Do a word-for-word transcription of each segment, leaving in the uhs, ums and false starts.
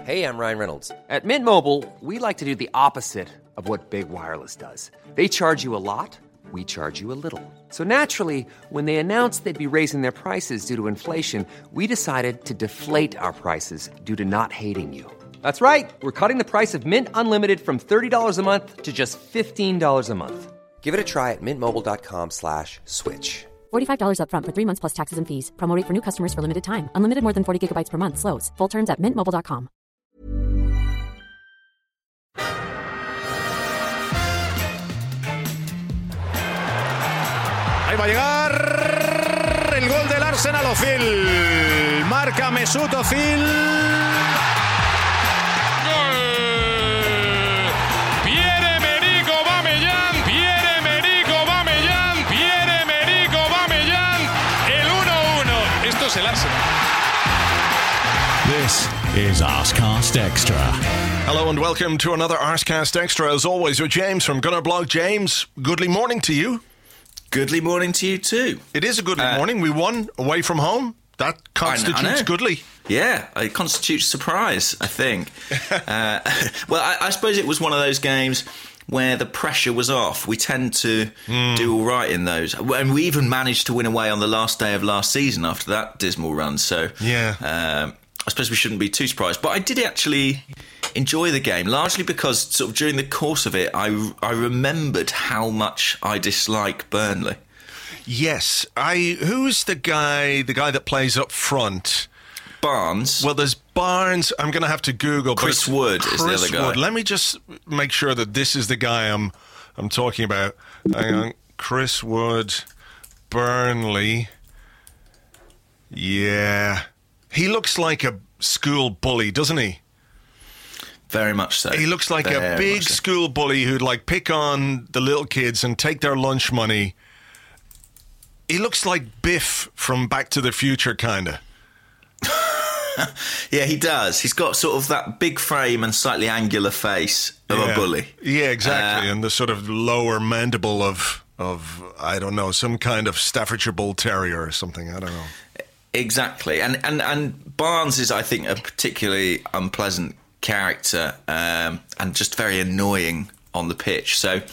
Hey, I'm Ryan Reynolds. At Mint Mobile, we like to do the opposite of what Big Wireless does. They charge you a lot, we charge you a little. So naturally, when they announced they'd be raising their prices due to inflation, we decided to deflate our prices due to not hating you. That's right. We're cutting the price of Mint Unlimited from thirty dollars a month to just fifteen dollars a month. Give it a try at mintmobile.com slash switch. forty-five dollars up front for three months plus taxes and fees. Promo rate for new customers for limited time. Unlimited more than forty gigabytes per month. Slows full terms at mint mobile dot com. Ahí va a llegar el gol del Arsenal. Ozil. Marca Mesut Ozil. ¡Gol! Pierre-Emerick Aubameyang. Pierre-Emerick Aubameyang. Pierre-Emerick Aubameyang. El uno uno. Esto es el Arsenal. This is Arsecast Extra. Hello and welcome to another Arsecast Extra. As always, with James from Gunner Blog. James, goodly morning to you. Goodly morning to you too. It is a goodly uh, morning. We won away from home. That constitutes I know, I know. goodly. Yeah, it constitutes surprise, I think. uh, well, I, I suppose it was one of those games where the pressure was off. We tend to mm. do all right in those. And we even managed to win away on the last day of last season after that dismal run. So yeah, um, I suppose we shouldn't be too surprised. But I did actually enjoy the game, largely because sort of during the course of it, I, I remembered how much I dislike Burnley. Yes. I. Who's the guy, the guy that plays up front? Barnes. Well, there's Barnes. I'm going to have to Google. Chris Wood Chris is the other guy. Wood. Let me just make sure that this is the guy I'm I'm talking about. Hang on. Chris Wood, Burnley. Yeah. He looks like a school bully, doesn't he? Very much so. He looks like Very a big so. school bully who'd like pick on the little kids and take their lunch money. He looks like Biff from Back to the Future, kind of. Yeah, he does. He's got sort of that big frame and slightly angular face of yeah. a bully. Yeah, exactly. Uh, and the sort of lower mandible of, of, I don't know, some kind of Staffordshire Bull Terrier or something. I don't know. Exactly. And, and, and Barnes is, I think, a particularly unpleasant character um, and just very annoying on the pitch. So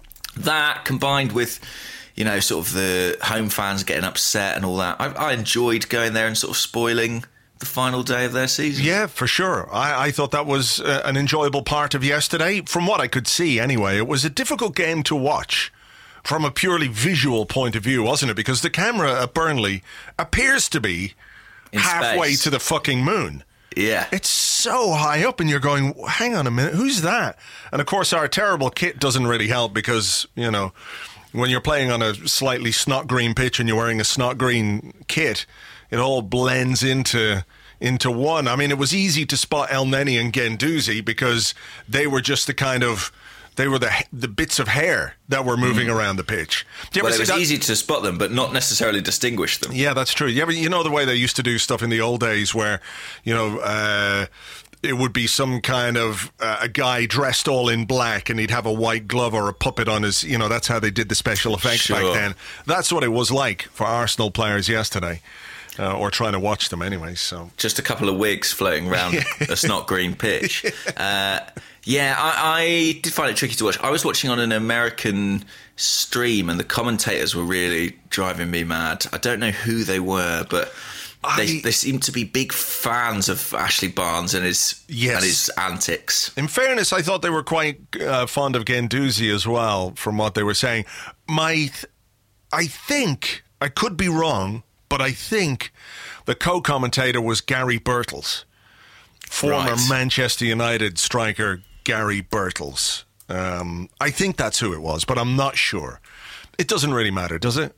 that combined with, you know, sort of the home fans getting upset and all that, I, I enjoyed going there and sort of spoiling the final day of their season. Yeah, for sure. I, I thought that was uh, an enjoyable part of yesterday. From what I could see anyway, it was a difficult game to watch from a purely visual point of view, wasn't it? Because the camera at Burnley appears to be In halfway space. to the fucking moon. Yeah. It's so high up and you're going, hang on a minute, who's that? And of course our terrible kit doesn't really help because, you know, when you're playing on a slightly snot green pitch and you're wearing a snot green kit, it all blends into into one. I mean, it was easy to spot El Neni and Guendouzi because they were just the kind of, they were the the bits of hair that were moving mm. around the pitch. Well, it was that? easy to spot them, but not necessarily distinguish them. Yeah, that's true. You, ever, you know the way they used to do stuff in the old days where, you know, uh, it would be some kind of uh, a guy dressed all in black and he'd have a white glove or a puppet on his, you know, that's how they did the special effects sure. back then. That's what it was like for Arsenal players yesterday. Uh, or trying to watch them anyway. So just a couple of wigs floating around a snot green pitch. Uh, yeah, I, I did find it tricky to watch. I was watching on an American stream, and the commentators were really driving me mad. I don't know who they were, but I, they they seemed to be big fans of Ashley Barnes and his yes. and his antics. In fairness, I thought they were quite uh, fond of Guendouzi as well, from what they were saying. My, th- I think I could be wrong. But I think the co-commentator was Gary Birtles, former right. Manchester United striker Gary Birtles. Um, I think that's who it was, but I'm not sure. It doesn't really matter, does it?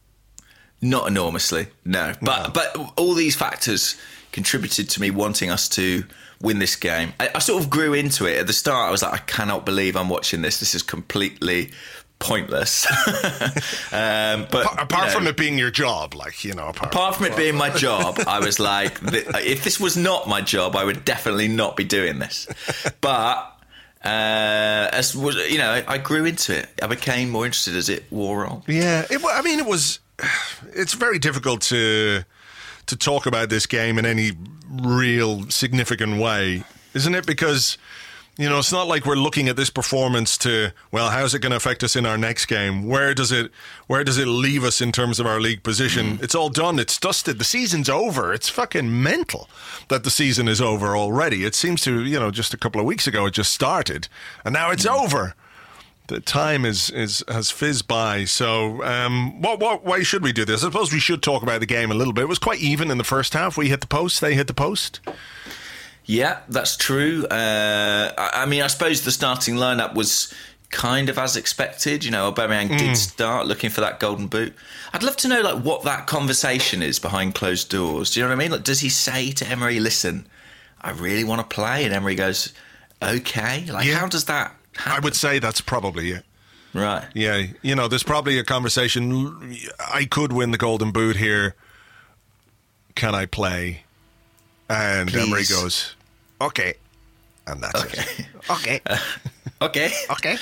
Not enormously, no. But no. but all these factors contributed to me wanting us to win this game. I, I sort of grew into it. At the start, I was like, I cannot believe I'm watching this. This is completely pointless. um, but apart, apart you know, from it being your job, like, you know, apart, apart from it being my job, I was like, if this was not my job, I would definitely not be doing this. But uh, as was, you know, I grew into it. I became more interested as it wore on. Yeah, it, I mean, it was. It's very difficult to to talk about this game in any real significant way isn't it? Because, you know, it's not like we're looking at this performance to, well, how's it going to affect us in our next game? Where does it where does it leave us in terms of our league position? Mm. It's all done. It's dusted. The season's over. It's fucking mental that the season is over already. It seems to, you know, just a couple of weeks ago it just started, and now it's mm. over. The time is, is has fizzed by. So um, what what way should we do this? I suppose we should talk about the game a little bit. It was quite even in the first half. We hit the post. They hit the post. Yeah, that's true. Uh, I, I mean, I suppose the starting lineup was kind of as expected. You know, Aubameyang mm. did start looking for that golden boot. I'd love to know, like, what that conversation is behind closed doors. Do you know what I mean? Like, does he say to Emery, "Listen, I really want to play," and Emery goes, "Okay." Like, yeah. how does that happen? I would say that's probably it. Right. Yeah, you know, there's probably a conversation. I could win the golden boot here. Can I play? And Please. Emery goes, okay. And that's okay. it. Okay. Uh, okay. Okay.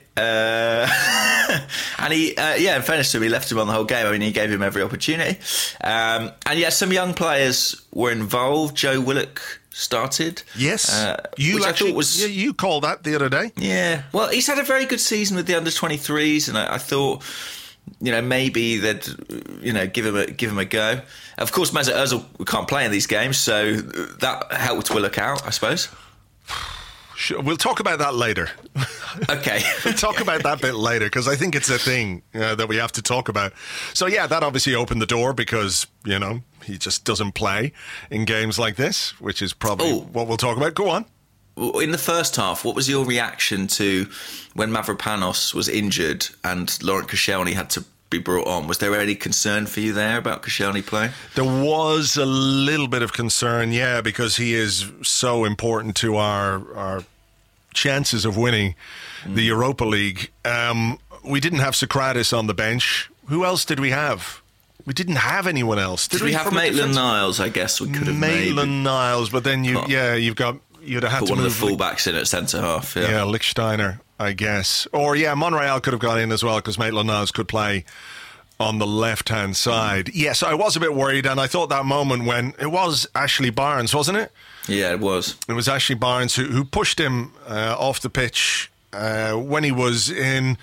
Uh, and he, uh, yeah, in fairness to him, he left him on the whole game. I mean, he gave him every opportunity. Um, and yeah, some young players were involved. Joe Willock started. Yes. Uh, you which actually, I thought was, yeah, you called that the other day. Yeah. Well, he's had a very good season with the under twenty-threes, and I, I thought, you know, maybe they'd, you know, give him a give him a go. Of course, Mesut Ozil can't play in these games, so that helped Willock out, I suppose. Sure. We'll talk about that later. Okay. We'll talk about that bit later, because I think it's a thing uh, that we have to talk about. So, yeah, that obviously opened the door because, you know, he just doesn't play in games like this, which is probably oh. what we'll talk about. Go on. In the first half, what was your reaction to when Mavropanos was injured and Laurent Koscielny had to be brought on? Was there any concern for you there about Koscielny playing? There was a little bit of concern, yeah, because he is so important to our our chances of winning mm. the Europa League. Um, we didn't have Socrates on the bench. Who else did we have? We didn't have anyone else. Did, did we, we have Maitland-Niles? I guess we could have Maitland-Niles, but then you, oh. yeah, you've got you'd have had Put to one move of the fullbacks in at centre half. Yeah, yeah Lichtsteiner, I guess, or yeah, Monreal could have gone in as well because Maitland-Niles could play on the left-hand side. Yes, I was a bit worried, and I thought that moment when it was Ashley Barnes, wasn't it? Yeah, it was. It was Ashley Barnes who, who pushed him uh, off the pitch uh, when he was in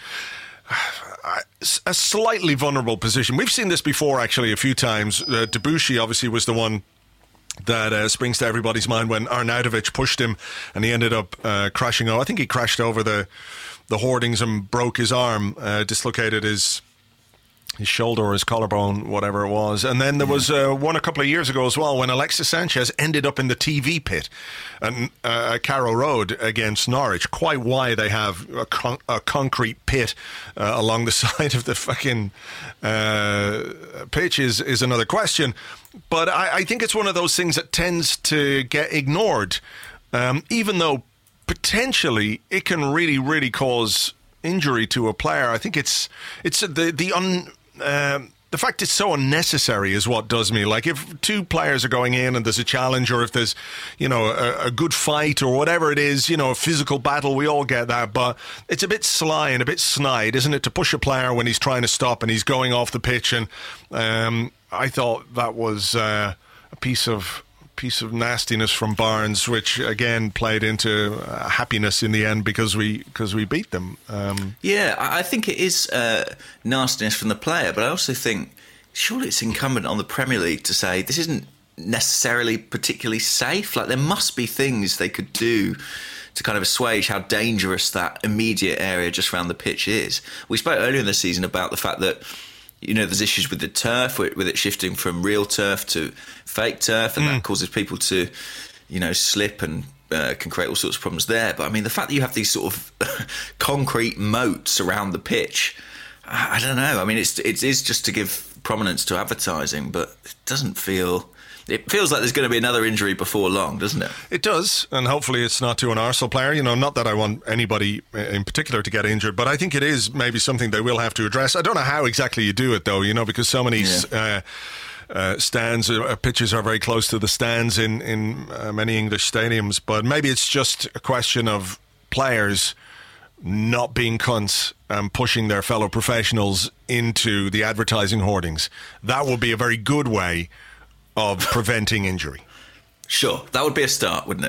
a slightly vulnerable position. We've seen this before, actually, a few times. Uh, Debuchy obviously was the one that uh, springs to everybody's mind when Arnautovic pushed him and he ended up uh, crashing over. I think he crashed over the, the hoardings and broke his arm, uh, dislocated his his shoulder or his collarbone, whatever it was. And then there was uh, one a couple of years ago as well when Alexis Sanchez ended up in the T V pit at uh, Carrow Road against Norwich. Quite why they have a, con- a concrete pit uh, along the side of the fucking uh, pitch is, is another question. But I, I think it's one of those things that tends to get ignored, um, even though potentially it can really, really cause injury to a player. I think it's it's the the un. Um, the fact it's so unnecessary is what does me. Like if two players are going in and there's a challenge, or if there's, you know, a, a good fight or whatever it is, you know, a physical battle, we all get that. But it's a bit sly and a bit snide, isn't it, to push a player when he's trying to stop and he's going off the pitch. And um, I thought that was uh, a piece of piece of nastiness from Barnes, which again played into uh, happiness in the end because we because we beat them. Um, yeah, I think it is uh, nastiness from the player, but I also think surely it's incumbent on the Premier League to say this isn't necessarily particularly safe. Like there must be things they could do to kind of assuage how dangerous that immediate area just around the pitch is. We spoke earlier in the season about the fact that, you know, there's issues with the turf, with, with it shifting from real turf to fake turf, and mm. that causes people to, you know, slip and uh, can create all sorts of problems there. But I mean, the fact that you have these sort of concrete moats around the pitch, I, I don't know. I mean, it's it is just to give prominence to advertising, but it doesn't feel. It feels like there's going to be another injury before long, doesn't it? It does, and hopefully it's not to an Arsenal player. You know, not that I want anybody in particular to get injured, but I think it is maybe something they will have to address. I don't know how exactly you do it, though, you know, because so many yeah. uh, uh, stands, uh, pitches are very close to the stands in, in uh, many English stadiums, but maybe it's just a question of players not being cunts and pushing their fellow professionals into the advertising hoardings. That would be a very good way of preventing injury. Sure, that would be a start, wouldn't it?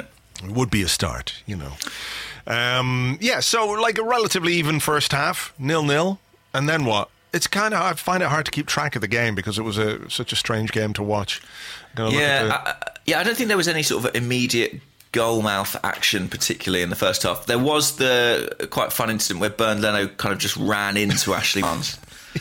It would be a start, you know. Um, yeah, so like a relatively even first half, nil-nil, and then what? It's kind of, I find it hard to keep track of the game because it was a such a strange game to watch. Yeah, the... I, yeah, I don't think there was any sort of immediate goal mouth action, particularly in the first half. There was the quite fun incident where Bernd Leno kind of just ran into Ashley Barnes.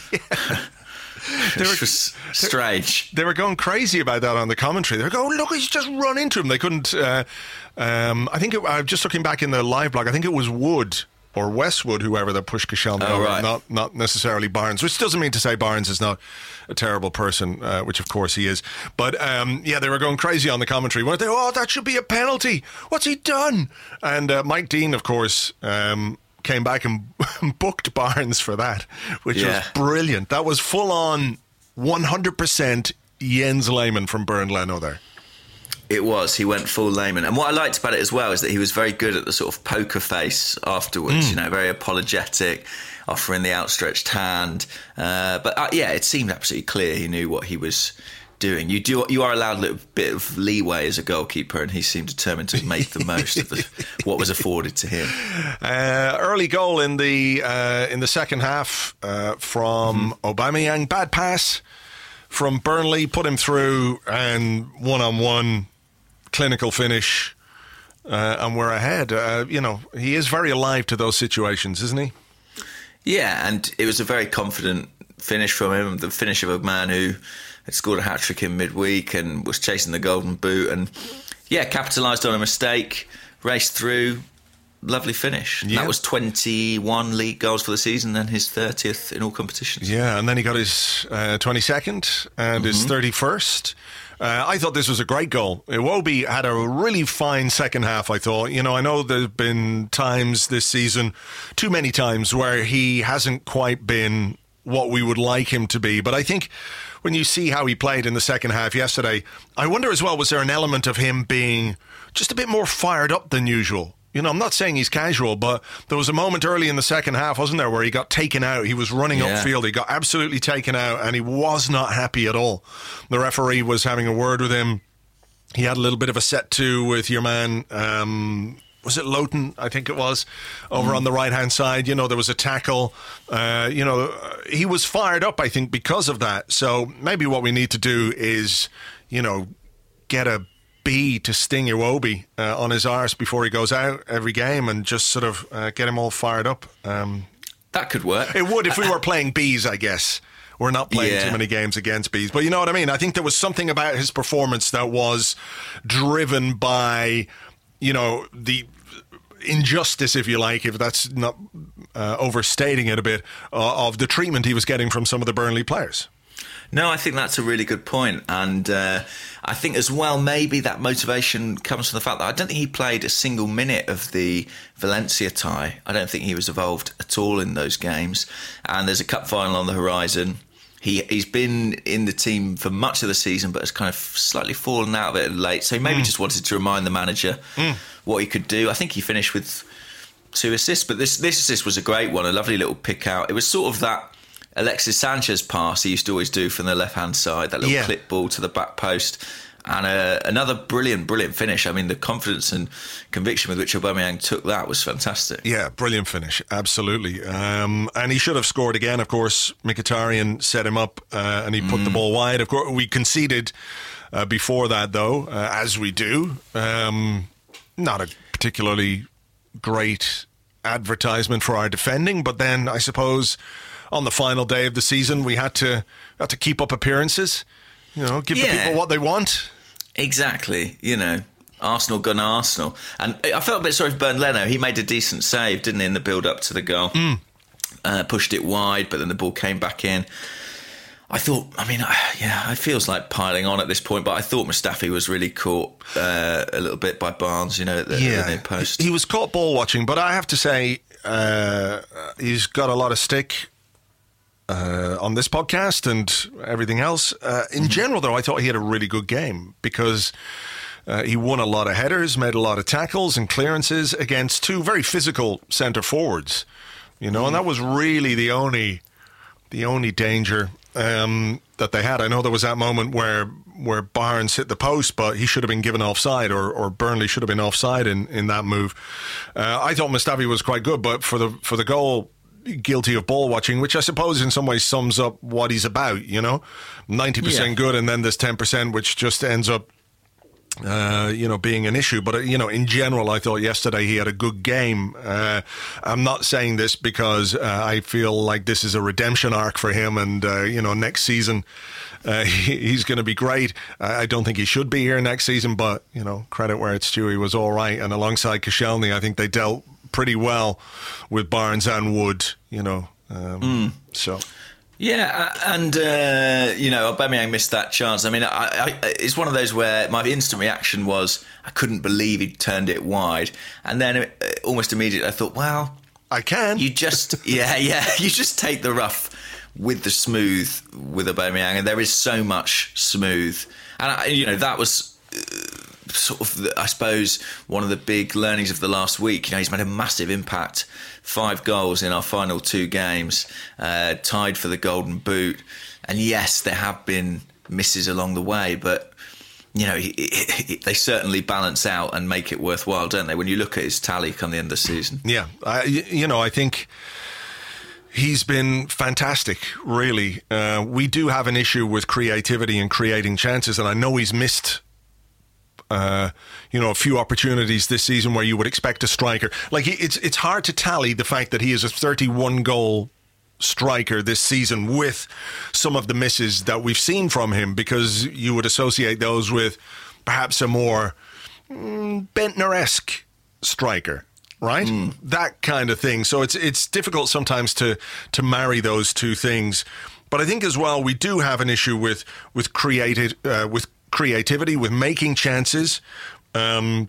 Which was strange. They were going crazy about that on the commentary. They were going, look, he's just run into him. They couldn't. Uh, um, I think it, I'm just looking back in the live blog. I think it was Wood or Westwood, whoever that pushed Koscielny oh, over, right. not not necessarily Barnes. Which doesn't mean to say Barnes is not a terrible person, uh, which of course he is. But um, yeah, they were going crazy on the commentary. Weren't they? Oh, that should be a penalty. What's he done? And uh, Mike Dean, of course. Um, came back and booked Barnes for that, which yeah. was brilliant. That was full on one hundred percent Jens Lehmann from Bernd Leno there. It was. He went full Lehmann. And what I liked about it as well is that he was very good at the sort of poker face afterwards, mm. you know, very apologetic, offering the outstretched hand. Uh, but uh, yeah, it seemed absolutely clear he knew what he was doing. You do. You are allowed a little bit of leeway as a goalkeeper, and he seemed determined to make the most of the, what was afforded to him. Uh, early goal in the uh, in the second half uh, from mm-hmm. Aubameyang. Bad pass from Burnley, put him through, and one on one clinical finish, uh, and we're ahead. Uh, you know, he is very alive to those situations, isn't he? Yeah, and it was a very confident finish from him. The finish of a man who had scored a hat-trick in midweek and was chasing the golden boot, and yeah, capitalised on a mistake, raced through, lovely finish. Yeah. That was twenty-one league goals for the season and his thirtieth in all competitions. Yeah, and then he got his uh, twenty-second and mm-hmm. his thirty-first. Uh, I thought this was a great goal. Iwobi had a really fine second half, I thought. You know, I know there have been times this season, too many times, where he hasn't quite been what we would like him to be, but I think when you see how he played in the second half yesterday, I wonder as well, was there an element of him being just a bit more fired up than usual? You know, I'm not saying he's casual, but there was a moment early in the second half, wasn't there, where he got taken out. He was running yeah. upfield. He got absolutely taken out, and he was not happy at all. The referee was having a word with him. He had a little bit of a set to with your man, um, was it Lowton, I think it was, over mm. on the right-hand side. You know, there was a tackle. Uh, you know, he was fired up, I think, because of that. So maybe what we need to do is, you know, get a B to sting Iwobi uh, on his arse before he goes out every game and just sort of uh, get him all fired up. Um, that could work. It would if we were playing Bs, I guess. We're not playing yeah. too many games against Bs. But you know what I mean? I think there was something about his performance that was driven by, you know, the injustice, if you like, if that's not uh, overstating it a bit, uh, of the treatment he was getting from some of the Burnley players. No, I think that's a really good point. And uh, I think as well, maybe that motivation comes from the fact that I don't think he played a single minute of the Valencia tie. I don't think he was involved at all in those games. And there's a cup final on the horizon. He, he's been in the team for much of the season, but has kind of slightly fallen out of it late. So he maybe mm. just wanted to remind the manager mm. what he could do. I think he finished with two assists, but this, this assist was a great one, a lovely little pick out. It was sort of that Alexis Sanchez pass he used to always do from the left-hand side, that little yeah. clip ball to the back post. And uh, another brilliant, brilliant finish. I mean, the confidence and conviction with which Aubameyang took that was fantastic. Yeah, brilliant finish, absolutely. Um, and he should have scored again, of course. Mkhitaryan set him up uh, and he put mm. the ball wide. Of course, we conceded uh, before that, though, uh, as we do. Um, not a particularly great advertisement for our defending, but then I suppose on the final day of the season, we had to had to keep up appearances. You know, give yeah. the people what they want. Exactly. You know, Arsenal gone Arsenal. And I felt a bit sorry for Bernd Leno. He made a decent save, didn't he, in the build-up to the goal. Mm. Uh, pushed it wide, but then the ball came back in. I thought, I mean, yeah, it feels like piling on at this point, but I thought Mustafi was really caught uh, a little bit by Barnes, you know, at the, yeah. at the post. He was caught ball watching, but I have to say uh, he's got a lot of stick Uh, on this podcast and everything else. Uh, in mm-hmm. general, though, I thought he had a really good game because uh, he won a lot of headers, made a lot of tackles and clearances against two very physical centre forwards, you know, mm-hmm. and that was really the only the only danger um, that they had. I know there was that moment where where Barnes hit the post, but he should have been given offside, or, or Burnley should have been offside in, in that move. Uh, I thought Mustafi was quite good, but for the for the goal, guilty of ball watching, which I suppose in some ways sums up what he's about, you know, ninety percent yeah. good, and then there's ten percent which just ends up Uh, you know, being an issue. But, uh, you know, in general, I thought yesterday he had a good game. Uh, I'm not saying this because uh, I feel like this is a redemption arc for him and, uh, you know, next season uh, he, he's going to be great. I don't think he should be here next season, but, you know, credit where it's due, he was all right. And alongside Koscielny, I think they dealt pretty well with Barnes and Wood, you know. Um, mm. So... Yeah, and, uh, you know, Aubameyang missed that chance. I mean, I, I, it's one of those where my instant reaction was I couldn't believe he'd turned it wide. And then uh, almost immediately I thought, well... I can. You just, yeah, yeah, you just take the rough with the smooth with Aubameyang, and there is so much smooth. And, I, you know, that was... Uh, sort of, the, I suppose, one of the big learnings of the last week. You know, he's made a massive impact. Five goals in our final two games, uh, tied for the Golden Boot. And yes, there have been misses along the way, but, you know, he, he, he, they certainly balance out and make it worthwhile, don't they, when you look at his tally come the end of the season? Yeah, I, you know, I think... he's been fantastic, really. Uh, we do have an issue with creativity and creating chances, and I know he's missed... Uh, you know, a few opportunities this season where you would expect a striker. Like, it's it's hard to tally the fact that he is a thirty-one goal striker this season with some of the misses that we've seen from him, because you would associate those with perhaps a more mm, Bentner-esque striker, right? Mm. That kind of thing. So it's it's difficult sometimes to to marry those two things. But I think as well we do have an issue with with created uh, with. creativity, with making chances. Um,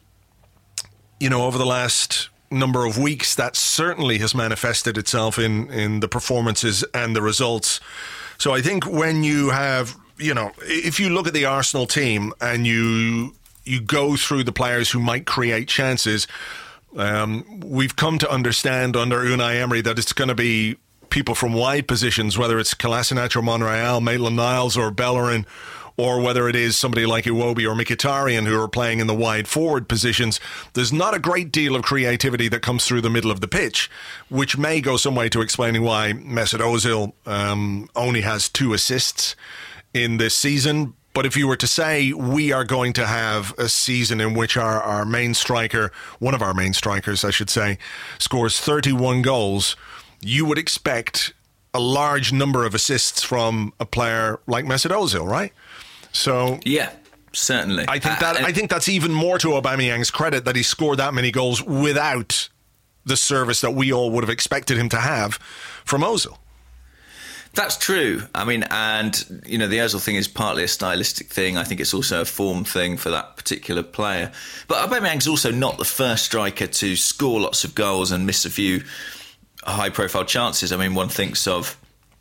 you know, over the last number of weeks, that certainly has manifested itself in, in the performances and the results. So I think when you have, you know, if you look at the Arsenal team and you you go through the players who might create chances, um, we've come to understand under Unai Emery that it's going to be people from wide positions, whether it's Kolasinac or Monreal, Maitland-Niles or Bellerin, or whether it is somebody like Iwobi or Mkhitaryan who are playing in the wide forward positions. There's not a great deal of creativity that comes through the middle of the pitch, which may go some way to explaining why Mesut Ozil um, only has two assists in this season. But if you were to say we are going to have a season in which our, our main striker, one of our main strikers, I should say, scores thirty-one goals, you would expect a large number of assists from a player like Mesut Ozil, right? So yeah, certainly. I think that uh, I think that's even more to Aubameyang's credit that he scored that many goals without the service that we all would have expected him to have from Ozil. That's true. I mean, and, you know, the Ozil thing is partly a stylistic thing. I think it's also a form thing for that particular player. But Aubameyang's also not the first striker to score lots of goals and miss a few high-profile chances. I mean, one thinks of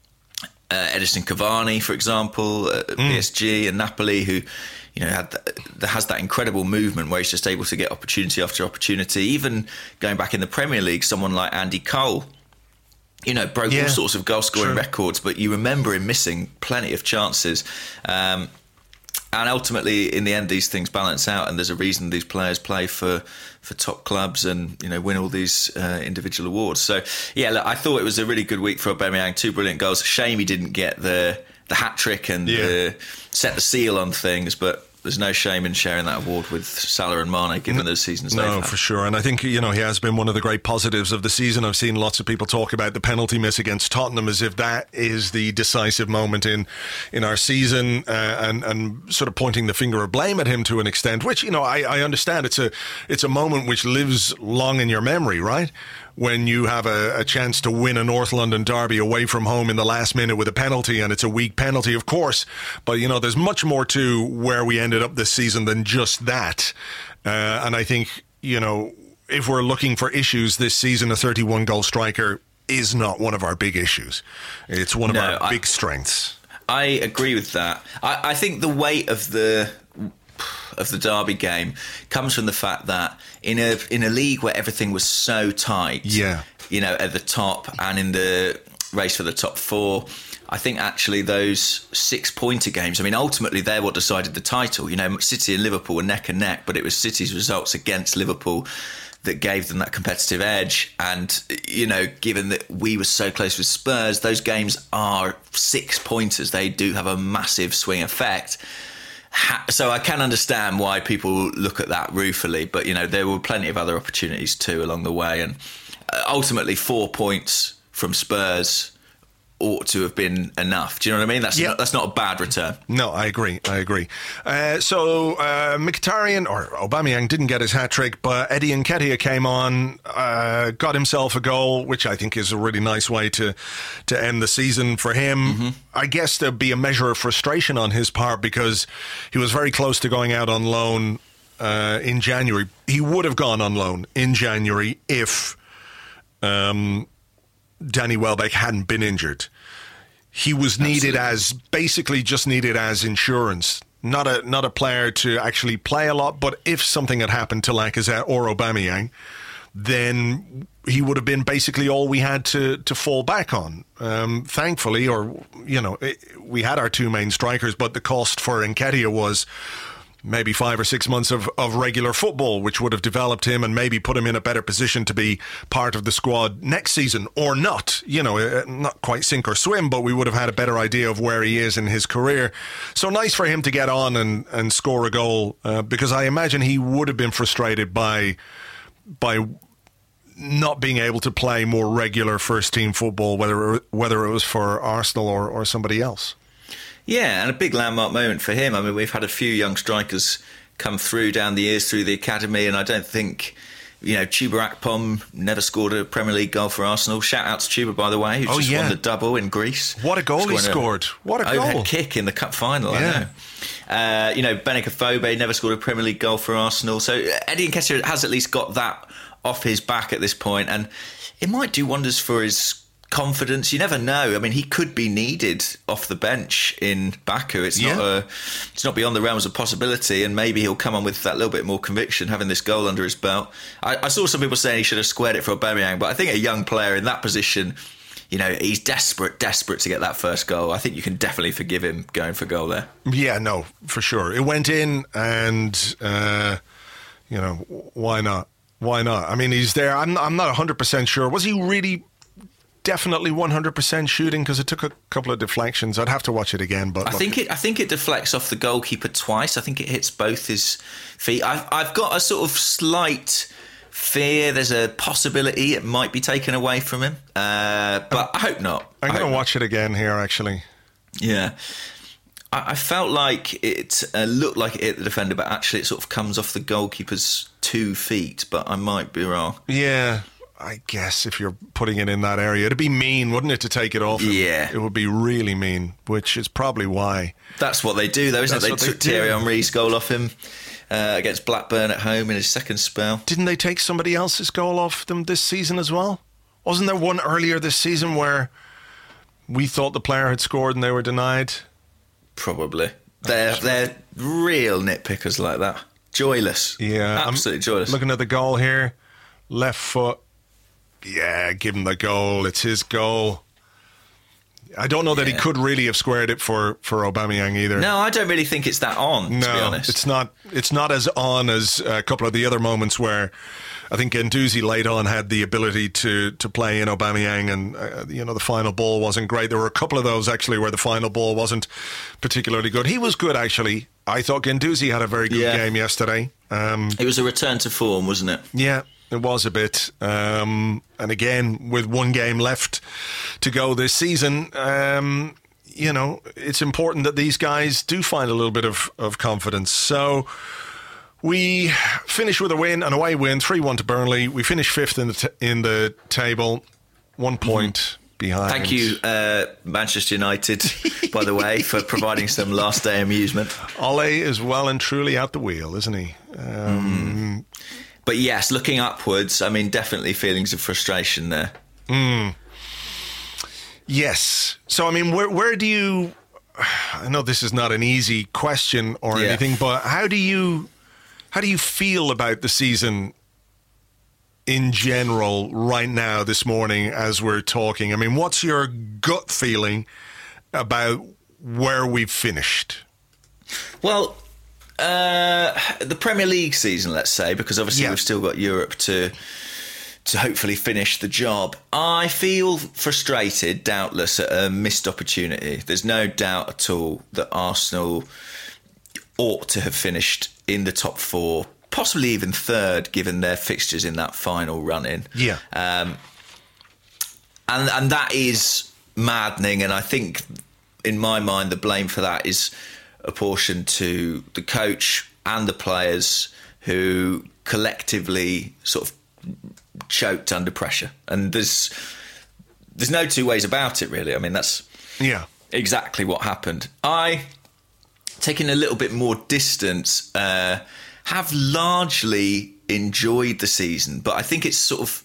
uh, Edinson Cavani, for example, at mm. P S G and Napoli, who, you know, had that, has that incredible movement where he's just able to get opportunity after opportunity. Even going back in the Premier League, someone like Andy Cole, you know, broke yeah, all sorts of goal-scoring records, but you remember him missing plenty of chances. Um, and ultimately, in the end, these things balance out, and there's a reason these players play for, for top clubs and, you know, win all these uh, individual awards. So, yeah, look, I thought it was a really good week for Aubameyang. Two brilliant goals. Shame he didn't get the the hat-trick and yeah. uh, set the seal on things, but there's no shame in sharing that award with Salah and Mane, given those seasons they've No, had. for sure. And I think, you know, he has been one of the great positives of the season. I've seen lots of people talk about the penalty miss against Tottenham as if that is the decisive moment in in our season, uh, and and sort of pointing the finger of blame at him to an extent, which, you know, I, I understand. It's a it's a moment which lives long in your memory, right? When you have a, a chance to win a North London derby away from home in the last minute with a penalty, and it's a weak penalty, of course. But, you know, there's much more to where we ended up this season than just that. Uh, and I think, you know, if we're looking for issues this season, a thirty-one goal striker is not one of our big issues. It's one of no, our I, big strengths. I agree with that. I, I think the weight of the... of the derby game comes from the fact that in a in a league where everything was so tight, yeah, you know, at the top and in the race for the top four. I think actually those six-pointer games, I mean, ultimately they're what decided the title. You know, City and Liverpool were neck and neck, but it was City's results against Liverpool that gave them that competitive edge. And, you know, given that we were so close with Spurs, those games are six-pointers. They do have a massive swing effect. So I can understand why people look at that ruefully, but, you know, there were plenty of other opportunities too along the way. And ultimately, four points from Spurs ought to have been enough. Do you know what I mean? That's yeah. not, that's not a bad return. No, I agree. I agree. Uh, so uh, Mkhitaryan, or Aubameyang, didn't get his hat-trick, but Eddie Nketiah came on, uh, got himself a goal, which I think is a really nice way to, to end the season for him. Mm-hmm. I guess there'd be a measure of frustration on his part because he was very close to going out on loan uh, in January. He would have gone on loan in January if Um, Danny Welbeck hadn't been injured. He was needed Absolutely. as basically just needed as insurance, not a not a player to actually play a lot. But if something had happened to Lacazette or Aubameyang, then he would have been basically all we had to to fall back on. Um, thankfully, or you know, it, we had our two main strikers, but the cost for Nketiah was maybe five or six months of, of regular football, which would have developed him and maybe put him in a better position to be part of the squad next season, or not. You know, not quite sink or swim, but we would have had a better idea of where he is in his career. So nice for him to get on and, and score a goal, uh, because I imagine he would have been frustrated by by not being able to play more regular first-team football, whether whether it was for Arsenal or, or somebody else. Yeah, and a big landmark moment for him. I mean, we've had a few young strikers come through down the years through the academy, and I don't think, you know, Chuba Akpom never scored a Premier League goal for Arsenal. Shout out to Chuba, by the way, who oh, just yeah. won the double in Greece. What a goal he scored. What a goal. Overhead kick in the cup final, yeah. I know. Uh, you know, Benik Afobe never scored a Premier League goal for Arsenal. So Eddie Nketiah has at least got that off his back at this point, and it might do wonders for his confidence. You never know. I mean, he could be needed off the bench in Baku. It's yeah. not a, it's not beyond the realms of possibility, and maybe he'll come on with that little bit more conviction, having this goal under his belt. I, I saw some people saying he should have squared it for Aubameyang, but I think a young player in that position, you know, he's desperate, desperate to get that first goal. I think you can definitely forgive him going for goal there. Yeah, no, for sure. It went in, and uh, you know, why not? Why not? I mean, he's there. I'm, I'm not one hundred percent sure. Was he really definitely one hundred percent shooting? Because it took a couple of deflections. I'd have to watch it again. But I think it. I think it deflects off the goalkeeper twice. I think it hits both his feet. I've, I've got a sort of slight fear there's a possibility it might be taken away from him, uh, but I hope not. I'm going to watch it again here, actually. Yeah. I, I felt like it uh, looked like it hit the defender, but actually it sort of comes off the goalkeeper's two feet, but I might be wrong. Yeah. I guess if you're putting it in that area, it'd be mean, wouldn't it, to take it off? Yeah. It would be really mean, which is probably why. That's what they do, though, isn't That's it? They took they Thierry Henry's goal off him uh, against Blackburn at home in his second spell. Didn't they take somebody else's goal off them this season as well? Wasn't there one earlier this season where we thought the player had scored and they were denied? Probably. They're, they're real nitpickers like that. Joyless. Yeah. Absolutely I'm joyless. Looking at the goal here, left foot. Yeah, give him the goal. It's his goal. I don't know that yeah. he could really have squared it for, for Aubameyang either. No, I don't really think it's that on, no, to be honest. It's not, it's not as on as a couple of the other moments where I think Guendouzi late on had the ability to, to play in Aubameyang, and uh, you know, the final ball wasn't great. There were a couple of those actually where the final ball wasn't particularly good. He was good, actually. I thought Guendouzi had a very good yeah. game yesterday. Um, it was a return to form, wasn't it? Yeah. It was a bit. Um, and again, with one game left to go this season, um, you know, it's important that these guys do find a little bit of, of confidence. So we finish with a win, an away win, three one to Burnley. We finish fifth in the, t- in the table, one point mm-hmm. behind. Thank you, uh, Manchester United, by the way, for providing some last day amusement. Ole is well and truly out the wheel, isn't he? Um, mm. But yes, looking upwards, I mean, definitely feelings of frustration there. Mm. Yes. So, I mean, where where do you... I know this is not an easy question or yeah. anything, but how do you how do you feel about the season in general right now this morning as we're talking? I mean, what's your gut feeling about where we've finished? Well, uh, the Premier League season, let's say, because obviously yeah. we've still got Europe to to hopefully finish the job. I feel frustrated, doubtless, at a missed opportunity. There's no doubt at all that Arsenal ought to have finished in the top four, possibly even third, given their fixtures in that final run-in. Yeah. Um, and and that is maddening, and I think, in my mind, the blame for that is apportioned to the coach and the players who collectively sort of choked under pressure. And there's there's no two ways about it, really. I mean, that's yeah exactly what happened. I, taking a little bit more distance, uh, have largely enjoyed the season, but I think it's sort of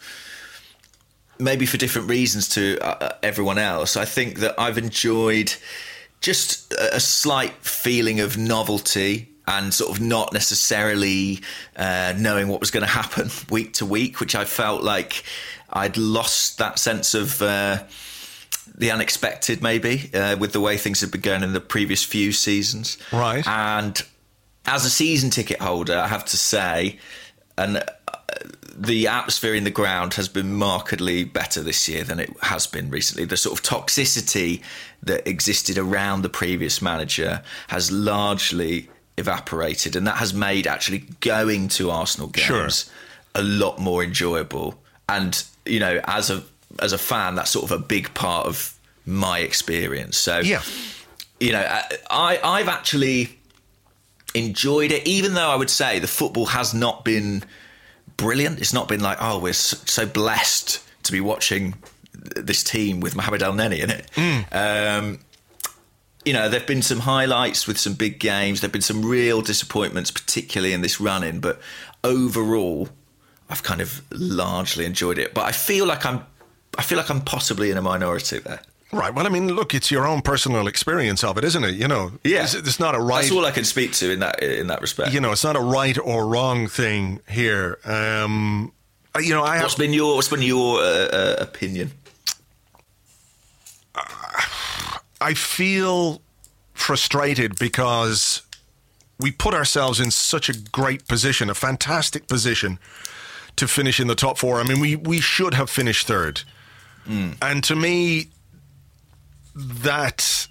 maybe for different reasons to uh, everyone else. I think that I've enjoyed just a slight feeling of novelty and sort of not necessarily uh, knowing what was going to happen week to week, which I felt like I'd lost that sense of uh, the unexpected, maybe, uh, with the way things had been going in the previous few seasons. Right. And as a season ticket holder, I have to say, and the atmosphere in the ground has been markedly better this year than it has been recently. The sort of toxicity that existed around the previous manager has largely evaporated, and that has made actually going to Arsenal games sure. a lot more enjoyable. And, you know, as a as a fan, that's sort of a big part of my experience. So, yeah. you know, I, I've actually enjoyed it, even though I would say the football has not been brilliant. It's not been like, oh, we're so blessed to be watching this team with Mohamed El Neni in it. Mm. Um, you know, there have been some highlights with some big games. There have been some real disappointments, particularly in this run-in. But overall, I've kind of largely enjoyed it. But I feel like I'm, I feel like I'm possibly in a minority there. Right. Well, I mean, look, it's your own personal experience of it, isn't it? You know, yeah. it's, it's not a right. That's all I can speak to in that in that respect. You know, it's not a right or wrong thing here. Um, you know, I what's have, been your what's been your uh, uh, opinion? I feel frustrated because we put ourselves in such a great position, a fantastic position to finish in the top four. I mean, we we should have finished third, mm. and to me, that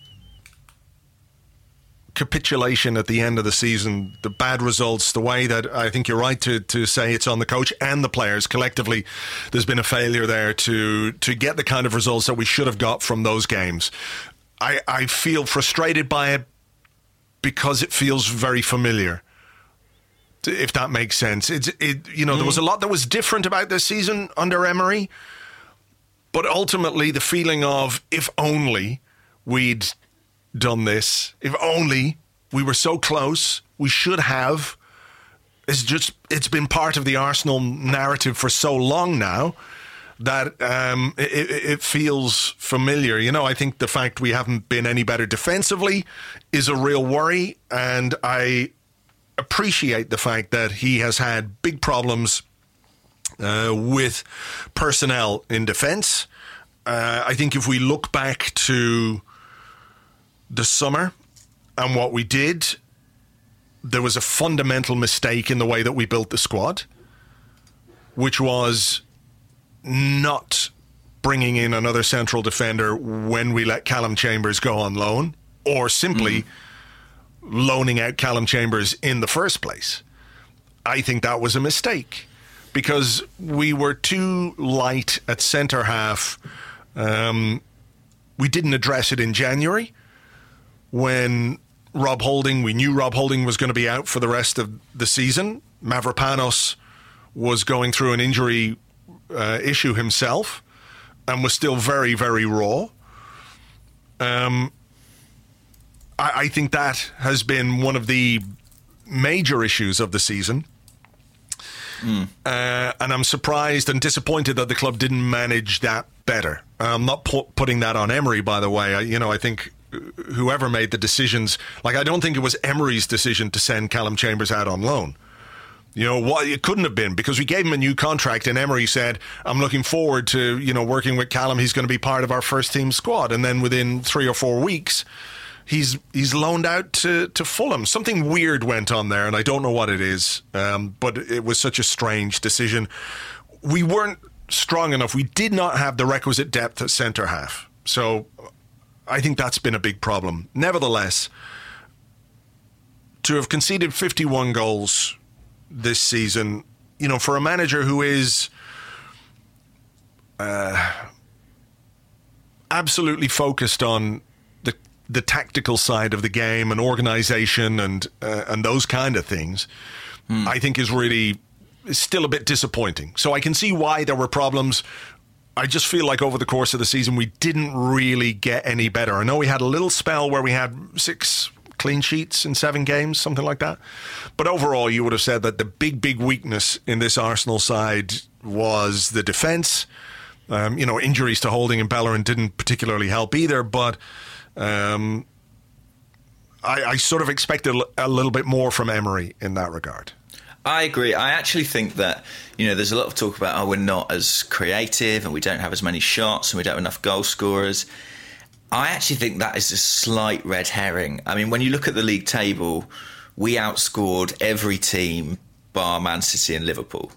capitulation at the end of the season, the bad results, the way that I think you're right to to say it's on the coach and the players collectively, there's been a failure there to to get the kind of results that we should have got from those games. I, I feel frustrated by it because it feels very familiar, if that makes sense. It's it you know mm. there was a lot that was different about this season under Emery. But ultimately, the feeling of, if only we'd done this, if only we were so close, we should have, it's just, it's been part of the Arsenal narrative for so long now that um, it, it feels familiar. You know, I think the fact we haven't been any better defensively is a real worry, and I appreciate the fact that he has had big problems Uh, with personnel in defence. Uh, I think if we look back to the summer and what we did, there was a fundamental mistake in the way that we built the squad, which was not bringing in another central defender when we let Callum Chambers go on loan, or simply mm. loaning out Callum Chambers in the first place. I think that was a mistake, because we were too light at centre half. Um, we didn't address it in January when Rob Holding, we knew Rob Holding was going to be out for the rest of the season. Mavropanos was going through an injury uh, issue himself and was still very, very raw. Um, I, I think that has been one of the major issues of the season. Mm. Uh, and I'm surprised and disappointed that the club didn't manage that better. I'm not pu- putting that on Emery, by the way. I, you know, I think whoever made the decisions, like I don't think it was Emery's decision to send Callum Chambers out on loan. You know, what it couldn't have been, because we gave him a new contract and Emery said, I'm looking forward to, you know, working with Callum. He's going to be part of our first team squad. And then within three or four weeks, he's he's loaned out to, to Fulham. Something weird went on there, and I don't know what it is, um, but it was such a strange decision. We weren't strong enough. We did not have the requisite depth at centre half. So I think that's been a big problem. Nevertheless, to have conceded fifty-one goals this season, you know, for a manager who is uh, absolutely focused on the the tactical side of the game and organisation and uh, and those kind of things, mm. I think is really is still a bit disappointing. So I can see why there were problems. I just feel like over the course of the season we didn't really get any better. I know we had a little spell where we had six clean sheets in seven games, something like that. But overall, you would have said that the big, big weakness in this Arsenal side was the defence. Um, you know, injuries to Holding and Bellerin didn't particularly help either, but um, I, I sort of expected a little bit more from Emery in that regard. I agree. I actually think that, you know, there's a lot of talk about, oh, we're not as creative and we don't have as many shots and we don't have enough goal scorers. I actually think that is a slight red herring. I mean, when you look at the league table, we outscored every team bar Man City and Liverpool.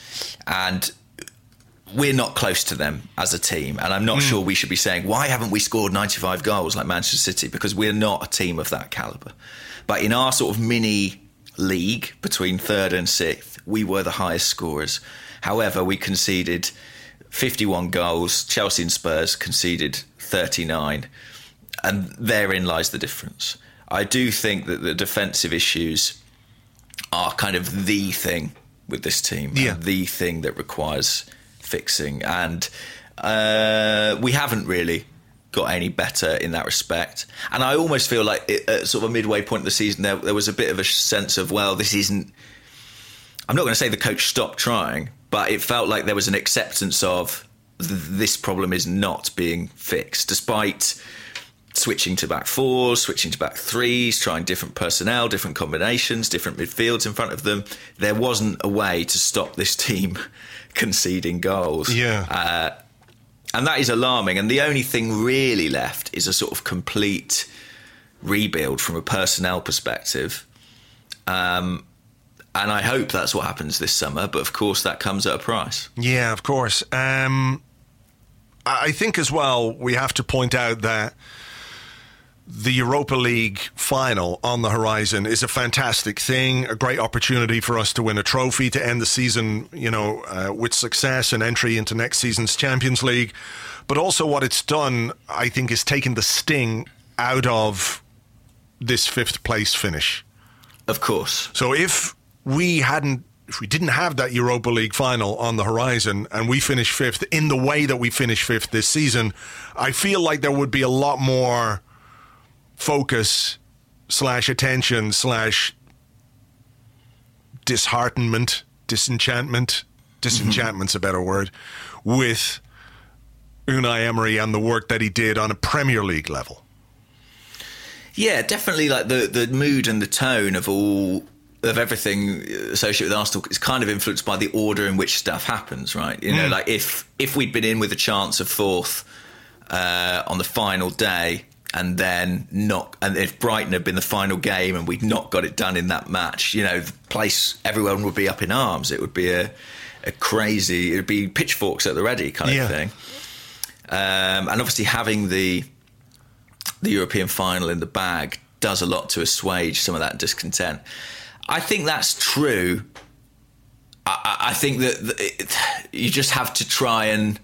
And we're not close to them as a team. And I'm not mm. sure we should be saying, why haven't we scored ninety-five goals like Manchester City? Because we're not a team of that calibre. But in our sort of mini league between third and sixth, we were the highest scorers. However, we conceded fifty-one goals. Chelsea and Spurs conceded thirty-nine, and therein lies the difference. I do think that the defensive issues are kind of the thing with this team, yeah. and the thing that requires fixing, and uh, we haven't really got any better in that respect. And I almost feel like it, at sort of a midway point of the season, there, there was a bit of a sense of, well, this isn't, I'm not going to say the coach stopped trying, but it felt like there was an acceptance of th- this problem is not being fixed, despite switching to back fours, switching to back threes, trying different personnel, different combinations, different midfields in front of them. There wasn't a way to stop this team conceding goals. Yeah. Uh, And that is alarming. And the only thing really left is a sort of complete rebuild from a personnel perspective. Um, and I hope that's what happens this summer. But of course, that comes at a price. Yeah, of course. Um, I think as well, we have to point out that the Europa League final on the horizon is a fantastic thing, a great opportunity for us to win a trophy, to end the season, you know, uh, with success and entry into next season's Champions League. But also what it's done, I think, is taken the sting out of this fifth place finish. Of course. So if we hadn't, if we didn't have that Europa League final on the horizon and we finish fifth in the way that we finished fifth this season, I feel like there would be a lot more focus slash attention slash disheartenment, disenchantment, disenchantment's mm-hmm. a better word, with Unai Emery and the work that he did on a Premier League level. Yeah, definitely. Like the, the mood and the tone of all of everything associated with Arsenal is kind of influenced by the order in which stuff happens, right? You know, mm. like if if we'd been in with a chance of fourth uh, on the final day, and then not, and if Brighton had been the final game and we'd not got it done in that match, you know, the place, everyone would be up in arms. It would be a, a crazy, it would be pitchforks at the ready kind of yeah. thing. Um, and obviously having the the European final in the bag does a lot to assuage some of that discontent. I think that's true. I, I think that it, you just have to try and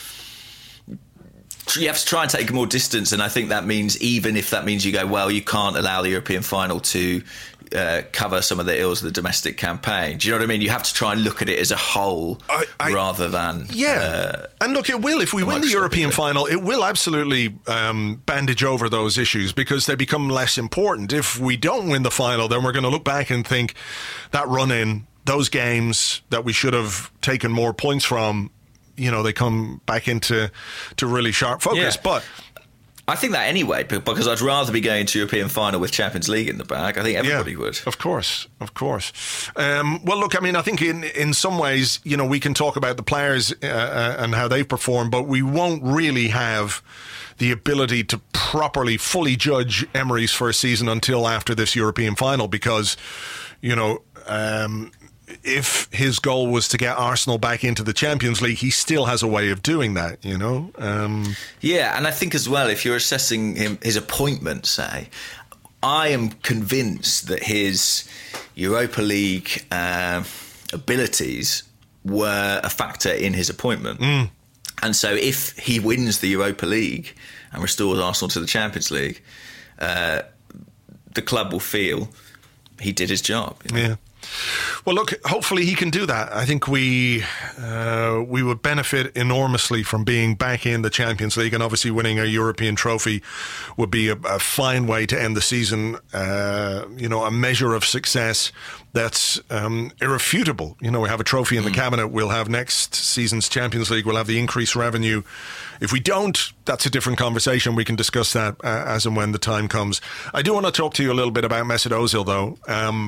you have to try and take more distance, and I think that means, even if that means you go, well, you can't allow the European final to uh, cover some of the ills of the domestic campaign. Do you know what I mean? You have to try and look at it as a whole I, I, rather than... Yeah, uh, and look, it will. If we win the European final, it will absolutely um, bandage over those issues because they become less important. If we don't win the final, then we're going to look back and think that run-in, those games that we should have taken more points from, you know, they come back into to really sharp focus. Yeah. But I think that anyway, because I'd rather be going to European final with Champions League in the bag. I think everybody yeah, would. Of course, of course. Um, well, look, I mean, I think in, in some ways, you know, we can talk about the players uh, and how they've performed, but we won't really have the ability to properly, fully judge Emery's first season until after this European final because, you know, um, if his goal was to get Arsenal back into the Champions League, he still has a way of doing that, you know? Um, yeah, and I think as well, if you're assessing him, his appointment, say, I am convinced that his Europa League uh, abilities were a factor in his appointment. Mm. And so if he wins the Europa League and restores Arsenal to the Champions League, uh, the club will feel he did his job. You know? Yeah. Well, look, hopefully he can do that. I think we uh, we would benefit enormously from being back in the Champions League, and obviously winning a European trophy would be a, a fine way to end the season. Uh, you know, a measure of success that's um, irrefutable. You know, we have a trophy in the mm. cabinet. We'll have next season's Champions League. We'll have the increased revenue. If we don't, that's a different conversation. We can discuss that uh, as and when the time comes. I do want to talk to you a little bit about Mesut Ozil, though. Um,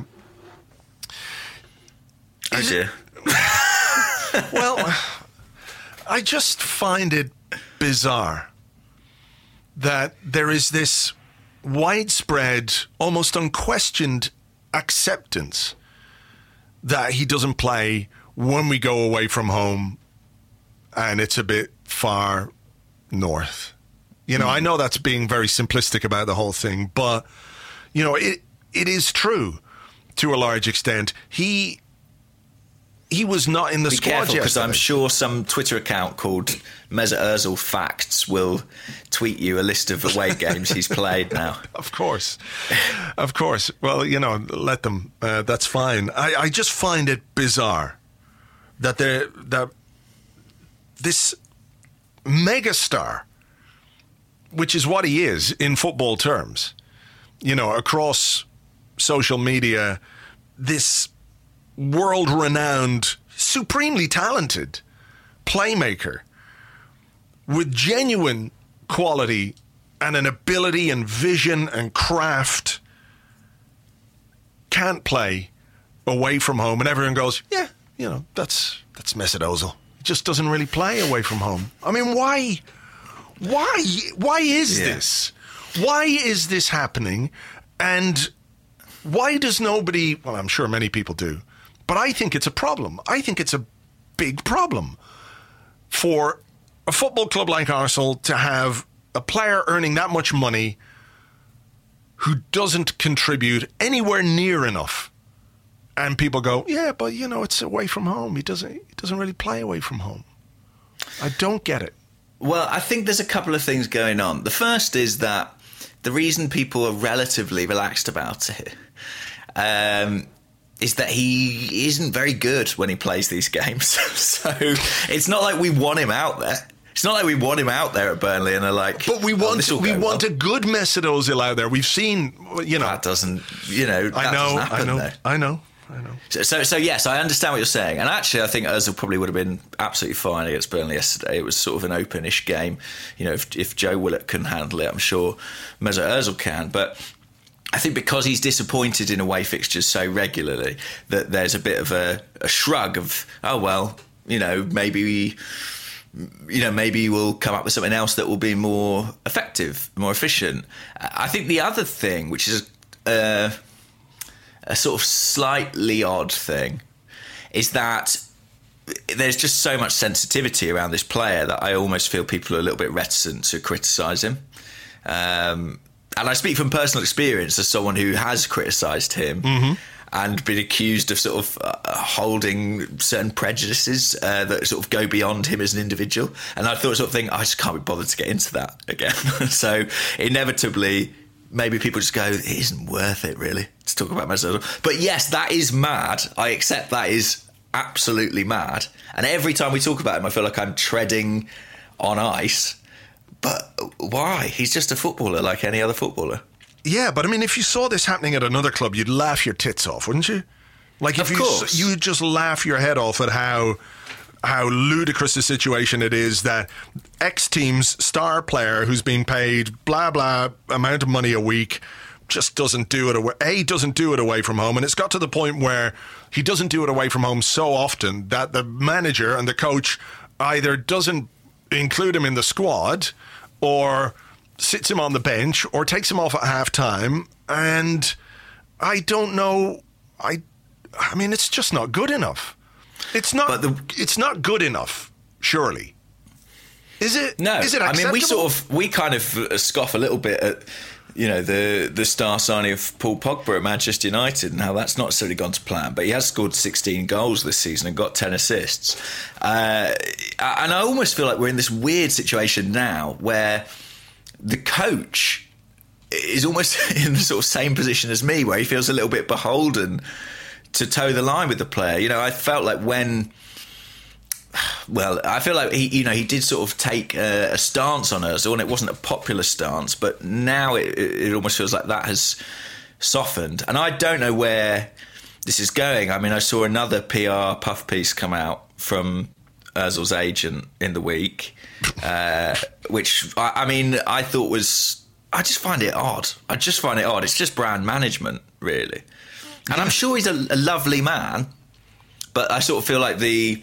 Oh dear. Well, I just find it bizarre that there is this widespread, almost unquestioned acceptance that he doesn't play when we go away from home and it's a bit far north. You know, mm. I know that's being very simplistic about the whole thing, but, you know, it it is true to a large extent. He... He was not in the Be squad careful, yet. Because I'm sure some Twitter account called Mesut Ozil Facts will tweet you a list of away games he's played now. Of course. Of course. Well, you know, let them. Uh, that's fine. I, I just find it bizarre that, that this megastar, which is what he is in football terms, you know, across social media, this world-renowned, supremely talented playmaker with genuine quality and an ability and vision and craft can't play away from home, and everyone goes, yeah, you know, that's that's Mesut Ozil. He just doesn't really play away from home. I mean, why? Why? Why is yeah. this? Why is this happening? And why does nobody, well, I'm sure many people do, but I think it's a problem. I think it's a big problem for a football club like Arsenal to have a player earning that much money who doesn't contribute anywhere near enough. And people go, yeah, but, you know, it's away from home. He doesn't, he doesn't really play away from home. I don't get it. Well, I think there's a couple of things going on. The first is that the reason people are relatively relaxed about it um, is that he isn't very good when he plays these games. So it's not like we want him out there. It's not like we want him out there at Burnley and are like... But we want oh, we want well. a good Mesut Ozil out there. We've seen, you know... That doesn't, you know, that I know, doesn't happen I know, there. I know, I know. So, so, so, yes, I understand what you're saying. And actually, I think Ozil probably would have been absolutely fine against Burnley yesterday. It was sort of an open-ish game. You know, if, if Joe Willock can handle it, I'm sure Mesut Ozil can. But I think because he's disappointed in away fixtures so regularly, that there's a bit of a, a shrug of, oh, well, you know, maybe we... you know, maybe we'll come up with something else that will be more effective, more efficient. I think the other thing, which is a, a sort of slightly odd thing, is that there's just so much sensitivity around this player that I almost feel people are a little bit reticent to criticise him. Um, and I speak from personal experience as someone who has criticised him. Mm-hmm. And been accused of sort of uh, holding certain prejudices uh, that sort of go beyond him as an individual. And I thought sort of thing, I just can't be bothered to get into that again. So inevitably, maybe people just go, it isn't worth it really to talk about myself. But yes, that is mad. I accept that is absolutely mad. And every time we talk about him, I feel like I'm treading on ice. But why? He's just a footballer like any other footballer. Yeah, but I mean, if you saw this happening at another club, you'd laugh your tits off, wouldn't you? Like if of you course. you'd just laugh your head off at how how ludicrous a situation it is that X team's star player who's been paid blah, blah amount of money a week just doesn't do it away. A, doesn't do it away from home. And it's got to the point where he doesn't do it away from home so often that the manager and the coach either doesn't include him in the squad or sits him on the bench or takes him off at half time. And I don't know. I, I mean, it's just not good enough. It's not. But the, it's not good enough. Surely, is it? No. Is it acceptable? I mean, we sort of we kind of scoff a little bit at, you know, the the star signing of Paul Pogba at Manchester United and how that's not necessarily gone to plan. But he has scored sixteen goals this season and got ten assists. Uh, and I almost feel like we're in this weird situation now where the coach is almost in the sort of same position as me, where he feels a little bit beholden to toe the line with the player. You know, I felt like when, well, I feel like he, you know, he did sort of take a, a stance on us, and it wasn't a popular stance, but now it, it almost feels like that has softened. And I don't know where this is going. I mean, I saw another P R puff piece come out from Ozil's agent in the week, uh, which, I, I mean, I thought was, I just find it odd. I just find it odd. It's just brand management, really. And I'm sure he's a, a lovely man, but I sort of feel like the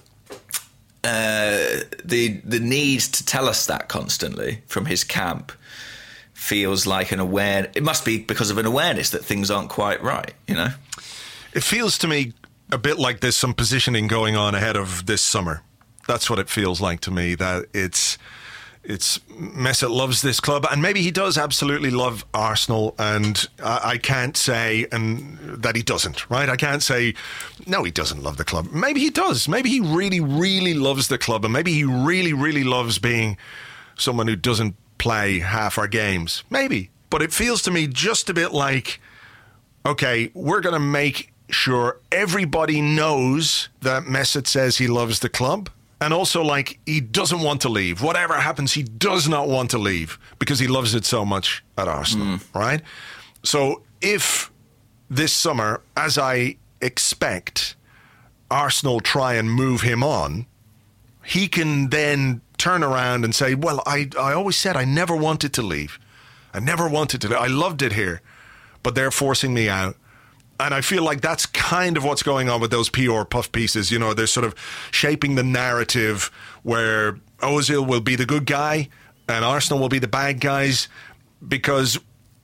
uh, the the need to tell us that constantly from his camp feels like an aware. It must be because of an awareness that things aren't quite right, you know? It feels to me a bit like there's some positioning going on ahead of this summer. That's what it feels like to me, that it's... It's Mesut loves this club, and maybe he does absolutely love Arsenal, and I, I can't say and that he doesn't, right? I can't say, no, he doesn't love the club. Maybe he does. Maybe he really, really loves the club, and maybe he really, really loves being someone who doesn't play half our games. Maybe. But it feels to me just a bit like, okay, we're going to make sure everybody knows that Mesut says he loves the club. And also, like, he doesn't want to leave. Whatever happens, he does not want to leave because he loves it so much at Arsenal, mm. right? So if this summer, as I expect, Arsenal try and move him on, he can then turn around and say, well, I, I always said I never wanted to leave. I never wanted to. I loved it here, but they're forcing me out. And I feel like that's kind of what's going on with those P R puff pieces. You know, they're sort of shaping the narrative where Ozil will be the good guy and Arsenal will be the bad guys because,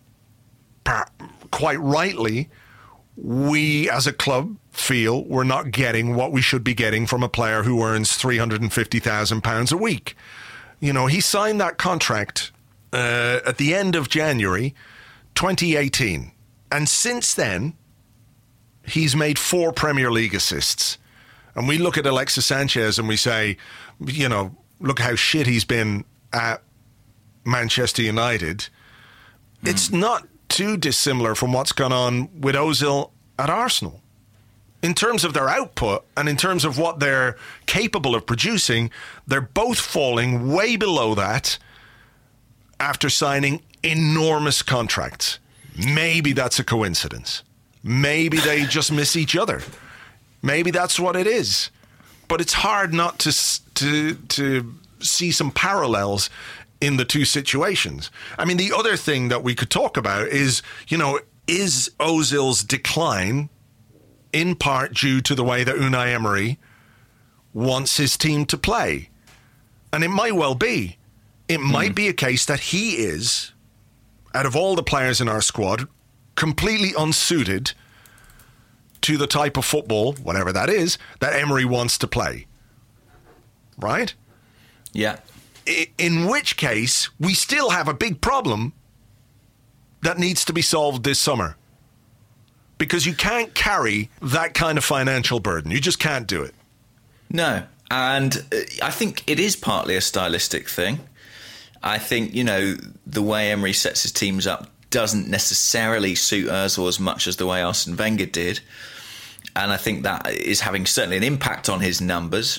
quite rightly, we as a club feel we're not getting what we should be getting from a player who earns three hundred fifty thousand pounds a week. You know, he signed that contract uh, at the end of January twenty eighteen. And since then, he's made four Premier League assists. And we look at Alexis Sanchez and we say, you know, look how shit he's been at Manchester United. Mm. It's not too dissimilar from what's gone on with Ozil at Arsenal. In terms of their output and in terms of what they're capable of producing, they're both falling way below that after signing enormous contracts. Maybe that's a coincidence. Maybe they just miss each other. Maybe that's what it is. But it's hard not to to to see some parallels in the two situations. I mean, the other thing that we could talk about is, you know, is Ozil's decline in part due to the way that Unai Emery wants his team to play? And it might well be. It mm. might be a case that he is, out of all the players in our squad, completely unsuited to the type of football, whatever that is, that Emery wants to play. Right? Yeah. In which case, we still have a big problem that needs to be solved this summer. Because you can't carry that kind of financial burden. You just can't do it. No. And I think it is partly a stylistic thing. I think, you know, the way Emery sets his teams up doesn't necessarily suit Ozil as much as the way Arsene Wenger did. And I think that is having certainly an impact on his numbers.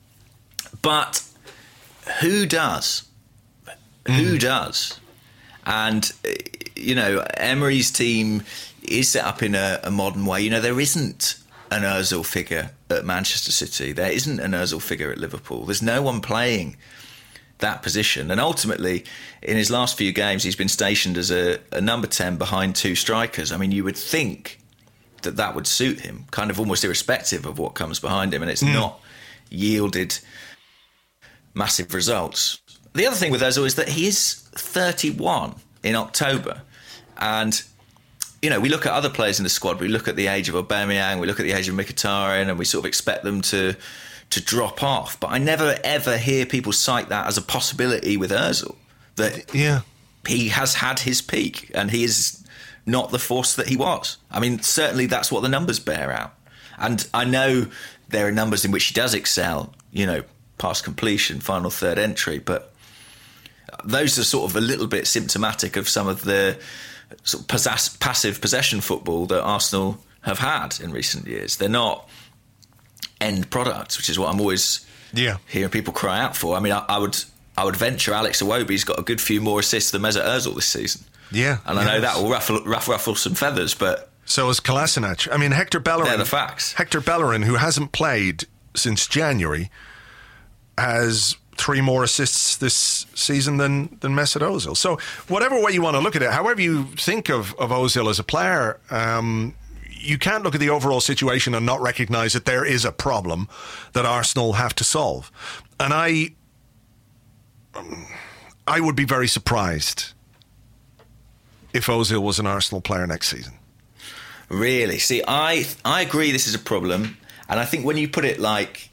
But who does? Mm. Who does? And, you know, Emery's team is set up in a, a modern way. You know, there isn't an Ozil figure at Manchester City. There isn't an Ozil figure at Liverpool. There's no one playing that position. And ultimately, in his last few games, he's been stationed as a, a number ten behind two strikers. I mean, you would think that that would suit him, kind of almost irrespective of what comes behind him. And it's mm. not yielded massive results. The other thing with Ozil is that he is thirty-one in October. And, you know, we look at other players in the squad. We look at the age of Aubameyang, we look at the age of Mkhitaryan, and we sort of expect them to to drop off. But I never, ever hear people cite that as a possibility with Ozil, that yeah. he has had his peak and he is not the force that he was. I mean, certainly that's what the numbers bear out. And I know there are numbers in which he does excel, you know, pass completion, final third entry, but those are sort of a little bit symptomatic of some of the sort of possess- passive possession football that Arsenal have had in recent years. They're not end products, which is what I'm always yeah. hearing people cry out for. I mean, I, I would I would venture Alex Iwobi's got a good few more assists than Mesut Ozil this season. Yeah. And I know that will ruffle, ruffle, ruffle some feathers, but... So is Kolasinac. I mean, Hector Bellerin... They're the facts. Hector Bellerin, who hasn't played since January, has three more assists this season than, than Mesut Ozil. So whatever way you want to look at it, however you think of, of Ozil as a player, um, you can't look at the overall situation and not recognise that there is a problem that Arsenal have to solve. And I... I would be very surprised if Ozil was an Arsenal player next season. Really? See, I I agree this is a problem. And I think when you put it like,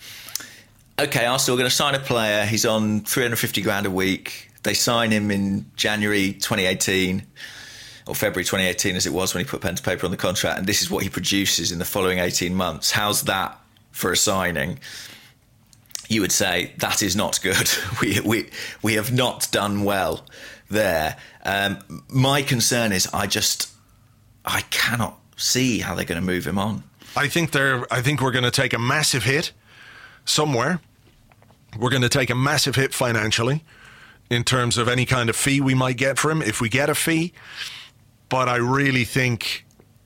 OK, Arsenal are going to sign a player, he's on three hundred fifty grand a week. They sign him in January twenty eighteen, or February twenty eighteen as it was when he put pen to paper on the contract, and this is what he produces in the following eighteen months. How's that for a signing? You would say that is not good. We we we have not done well there. Um, my concern is I just I cannot see how they're going to move him on. I think they're. I think we're going to take a massive hit somewhere. We're going to take a massive hit financially in terms of any kind of fee we might get for him, if we get a fee. But I really think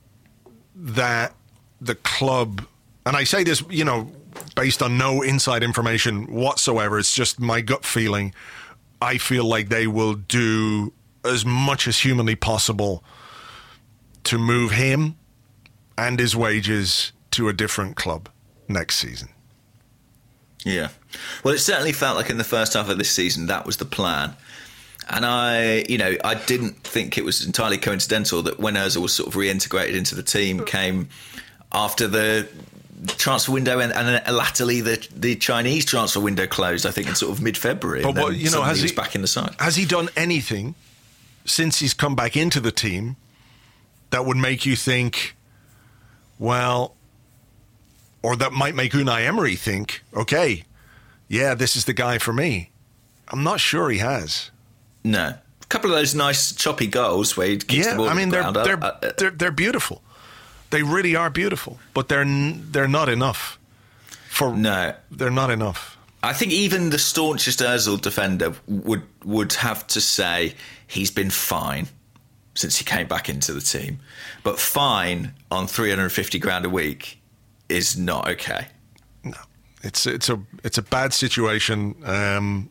that the club, and I say this, you know, based on no inside information whatsoever, it's just my gut feeling. I feel like they will do as much as humanly possible to move him and his wages to a different club next season. Yeah. Well, it certainly felt like in the first half of this season that was the plan. And I, you know, I didn't think it was entirely coincidental that when Ozil was sort of reintegrated into the team came after the transfer window and, and latterly the the Chinese transfer window closed, I think, in sort of mid-February. But what, you know, has he was he back in the side? Has he done anything since he's come back into the team that would make you think, well, or that might make Unai Emery think, okay, yeah, this is the guy for me? I'm not sure he has. No. A couple of those nice choppy goals where he kicks yeah, the ball I mean, the they're, ground they're, up. Uh, they're, they're beautiful. They really are beautiful, but they're n- they're not enough. For No. They're not enough. I think even the staunchest Ozil defender would would have to say he's been fine since he came back into the team. But fine on three hundred fifty grand a week is not okay. No, it's it's a it's a bad situation. Um,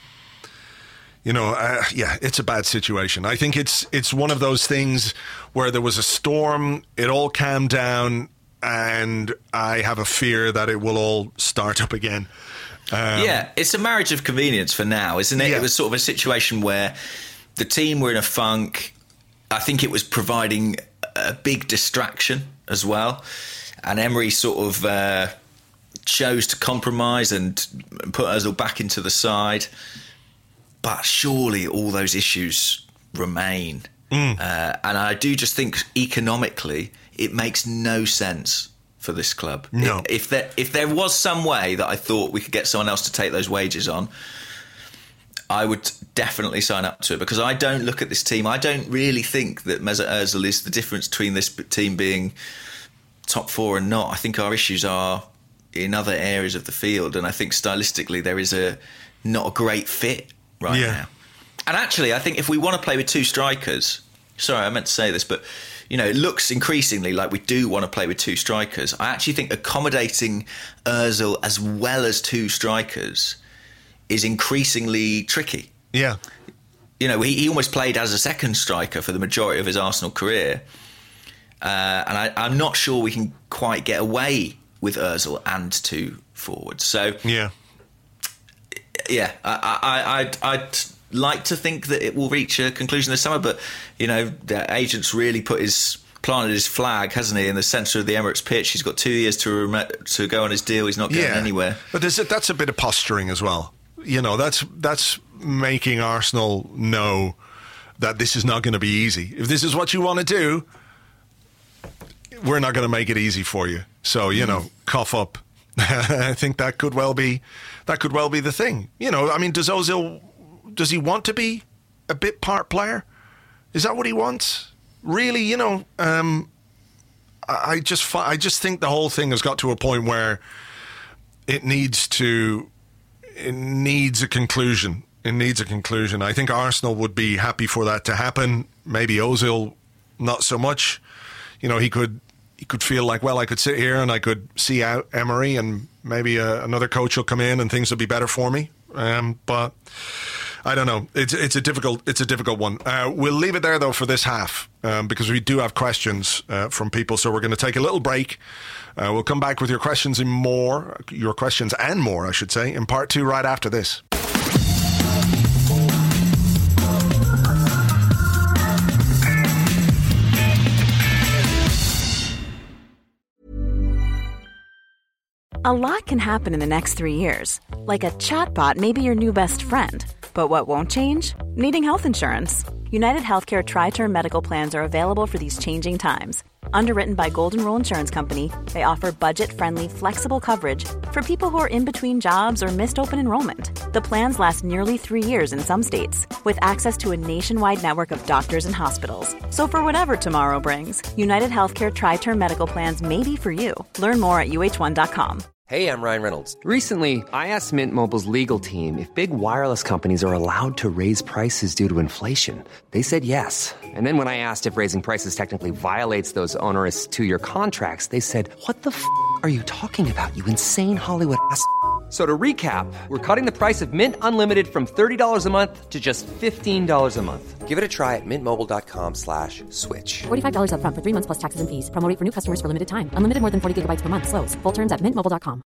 you know, uh, yeah, it's a bad situation. I think it's it's one of those things where there was a storm, it all calmed down, and I have a fear that it will all start up again. Um, yeah, it's a marriage of convenience for now, isn't it? Yeah. It was sort of a situation where the team were in a funk. I think it was providing a big distraction as well. And Emery sort of uh, chose to compromise and put Ozil back into the side. But surely all those issues remain. Mm. Uh, and I do just think economically it makes no sense for this club. No. If, if there if there was some way that I thought we could get someone else to take those wages on, I would definitely sign up to it, because I don't look at this team. I don't really think that Mesut Ozil is the difference between this team being top four and not. I think our issues are in other areas of the field, and I think stylistically there is a not a great fit right yeah. now. And actually, I think if we want to play with two strikers, sorry, I meant to say this, but you know, it looks increasingly like we do want to play with two strikers. I actually think accommodating Ozil as well as two strikers is increasingly tricky. Yeah. You know, he, he almost played as a second striker for the majority of his Arsenal career. Uh, and I, I'm not sure we can quite get away with Ozil and two forwards. So, yeah, yeah, I, I, I'd, I'd like to think that it will reach a conclusion this summer, but, you know, the agent's really put his planted his flag, hasn't he, in the centre of the Emirates pitch. He's got two years to rem- to go on his deal. He's not going yeah. anywhere. But there's a, that's a bit of posturing as well. You know, that's that's making Arsenal know that this is not going to be easy. If this is what you want to do, we're not going to make it easy for you. So, you know, cough up. I think that could well be that could well be the thing. You know, I mean, does Ozil, does he want to be a bit part player? Is that what he wants? Really, you know, um, I just I just think the whole thing has got to a point where it needs to it needs a conclusion. It needs a conclusion. I think Arsenal would be happy for that to happen. Maybe Ozil, not so much. You know, he could he could feel like, well, I could sit here and I could see out Emery, and maybe uh, another coach will come in and things will be better for me. Um, but I don't know. It's it's a difficult it's a difficult one. Uh, we'll leave it there though for this half um, because we do have questions uh, from people. So we're going to take a little break. Uh, we'll come back with your questions and more, your questions and more, I should say, in part two right after this. A lot can happen in the next three years. Like a chatbot may be your new best friend. But what won't change? Needing health insurance. United Healthcare Tri-Term Medical Plans are available for these changing times. Underwritten by Golden Rule Insurance Company, they offer budget-friendly, flexible coverage for people who are in between jobs or missed open enrollment. The plans last nearly three years in some states, with access to a nationwide network of doctors and hospitals. So for whatever tomorrow brings, United Healthcare Tri-Term Medical Plans may be for you. Learn more at U H one dot com. Hey, I'm Ryan Reynolds. Recently, I asked Mint Mobile's legal team if big wireless companies are allowed to raise prices due to inflation. They said yes. And then when I asked if raising prices technically violates those onerous two-year contracts, they said, what the f*** are you talking about, you insane Hollywood ass f- So to recap, we're cutting the price of Mint Unlimited from thirty dollars a month to just fifteen dollars a month. Give it a try at mintmobile.com slash switch. forty-five dollars up front for three months plus taxes and fees. Promo rate for new customers for limited time. Unlimited more than forty gigabytes per month. Slows full terms at mint mobile dot com.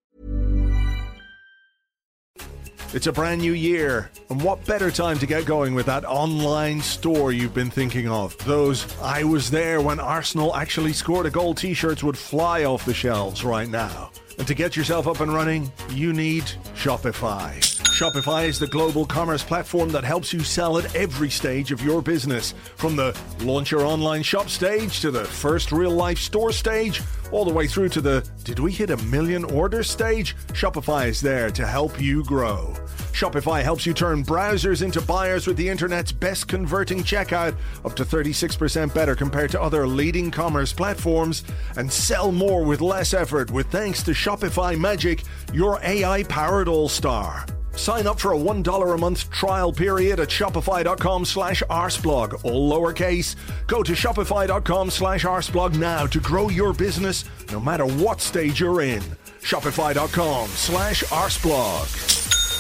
It's a brand new year, and what better time to get going with that online store you've been thinking of? Those I was there when Arsenal actually scored a goal t-shirts would fly off the shelves right now. And to get yourself up and running, you need Shopify. Shopify is the global commerce platform that helps you sell at every stage of your business. From the launch your online shop stage to the first real life store stage, all the way through to the did we hit a million orders stage? Shopify is there to help you grow. Shopify helps you turn browsers into buyers with the internet's best converting checkout, up to thirty-six percent better compared to other leading commerce platforms, and sell more with less effort with thanks to Shopify Magic, your A I-powered all-star. Sign up for a one dollar a month trial period at shopify.com slash arseblog, all lowercase. Go to shopify.com slash arseblog now to grow your business no matter what stage you're in. Shopify.com slash arseblog.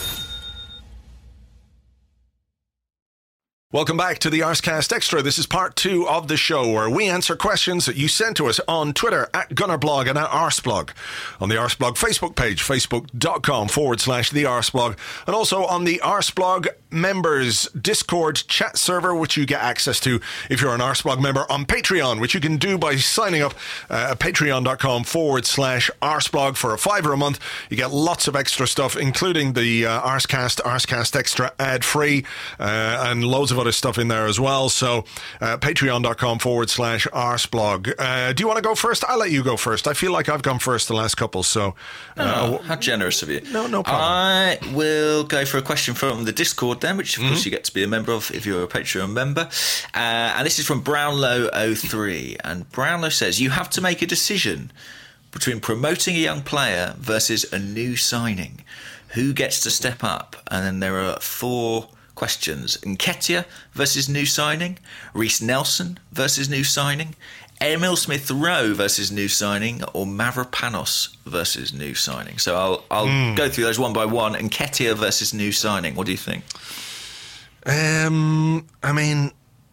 Welcome back to the Arscast Extra. This is part two of the show where we answer questions that you sent to us on Twitter at Gunnerblog and at Arsblog, on the Arsblog Facebook page, facebook.com forward slash the Arsblog, and also on the Arsblog members Discord chat server, which you get access to if you're an Arsblog member, on Patreon, which you can do by signing up uh, at patreon.com forward slash Arsblog for a fiver a month. You get lots of extra stuff, including the uh, Arscast, Arscast Extra ad-free, uh, and loads of other stuff in there as well. So uh, patreon.com forward slash Arsblog. Uh, do you want to go first? I'll let you go first. I feel like I've gone first the last couple. So uh, oh, how generous of you. No, no problem. I will go for a question from the Discord then, which of mm-hmm. course you get to be a member of if you're a Patreon member. Uh, and this is from Brownlow oh three. And Brownlow says, you have to make a decision between promoting a young player versus a new signing. Who gets to step up? And then there are four questions. Nketiah versus new signing, Reece Nelson versus new signing, Emil Smith-Rowe versus new signing, or Mavropanos versus new signing. So I'll I'll mm. go through those one by one. Nketiah versus new signing. What do you think? Um, I mean,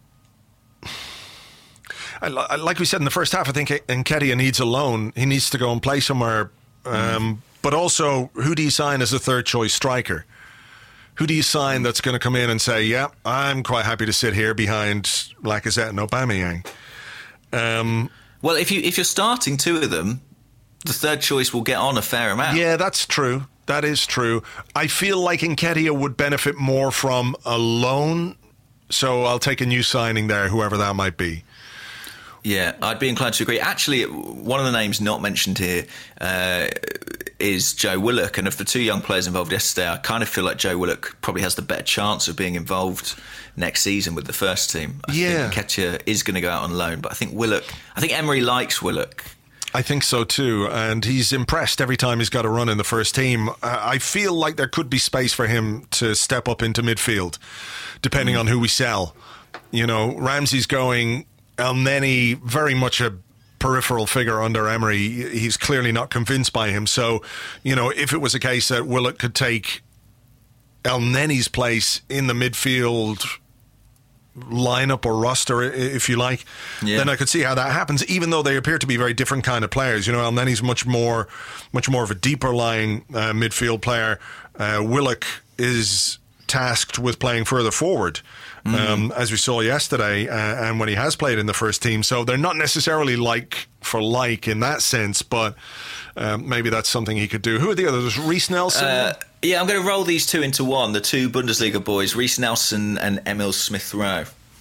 I, like we said in the first half, I think Nketiah needs a loan. He needs to go and play somewhere. Um, mm. But also, who do you sign as a third choice striker? Who do you sign that's going to come in and say, yeah, I'm quite happy to sit here behind Lacazette and Aubameyang? Um, well, if, you, if you're starting two of them, the third choice will get on a fair amount. Yeah, that's true. That is true. I feel like Nketiah would benefit more from a loan, so I'll take a new signing there, whoever that might be. Yeah, I'd be inclined to agree. Actually, one of the names not mentioned here uh, is Joe Willock. And of the two young players involved yesterday, I kind of feel like Joe Willock probably has the better chance of being involved next season with the first team. I yeah. think Nketiah is going to go out on loan, but I think Willock, I think Emery likes Willock. I think so too, and he's impressed every time he's got a run in the first team. I feel like there could be space for him to step up into midfield, depending mm. on who we sell. You know, Ramsey's going... Elneny, very much a peripheral figure under Emery. He's clearly not convinced by him. So, you know, if it was a case that Willock could take Elneny's place in the midfield lineup or roster, if you like, yeah. then I could see how that happens, even though they appear to be very different kind of players. You know, Elneny's much more, much more of a deeper lying uh, midfield player. Uh, Willock is tasked with playing further forward. Um, as we saw yesterday, uh, and when he has played in the first team. So they're not necessarily like for like in that sense, but um, maybe that's something he could do. Who are the others? Reece Nelson? Uh, yeah, I'm going to roll these two into one, the two Bundesliga boys, Reece Nelson and Emil Smith-Rowe.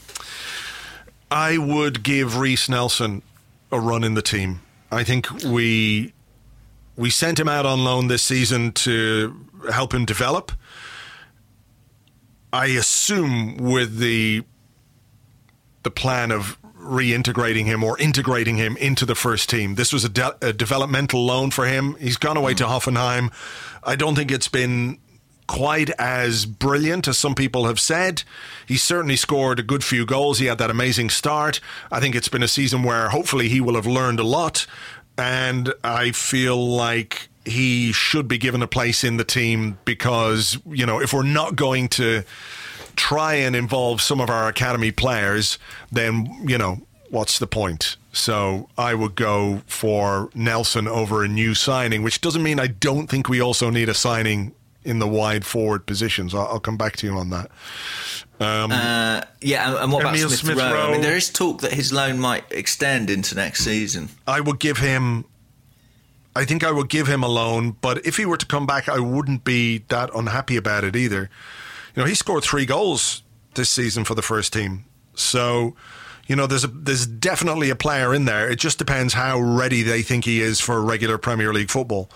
I would give Reece Nelson a run in the team. I think we we sent him out on loan this season to help him develop. I assume with the the plan of reintegrating him or integrating him into the first team. This was a, de- a developmental loan for him. He's gone away mm. to Hoffenheim. I don't think it's been quite as brilliant as some people have said. He certainly scored a good few goals. He had that amazing start. I think it's been a season where hopefully he will have learned a lot. And I feel like he should be given a place in the team because, you know, if we're not going to try and involve some of our academy players, then, you know, what's the point? So I would go for Nelson over a new signing, which doesn't mean I don't think we also need a signing in the wide forward positions. I'll, I'll come back to you on that. Um, uh, yeah, and, and what about Emil Smith-Rowe? Smith-Rowe? I mean, there is talk that his loan might extend into next season. I would give him... I think I would give him a loan, but if he were to come back, I wouldn't be that unhappy about it either. You know, he scored three goals this season for the first team. So, you know, there's a, there's definitely a player in there. It just depends how ready they think he is for regular Premier League football.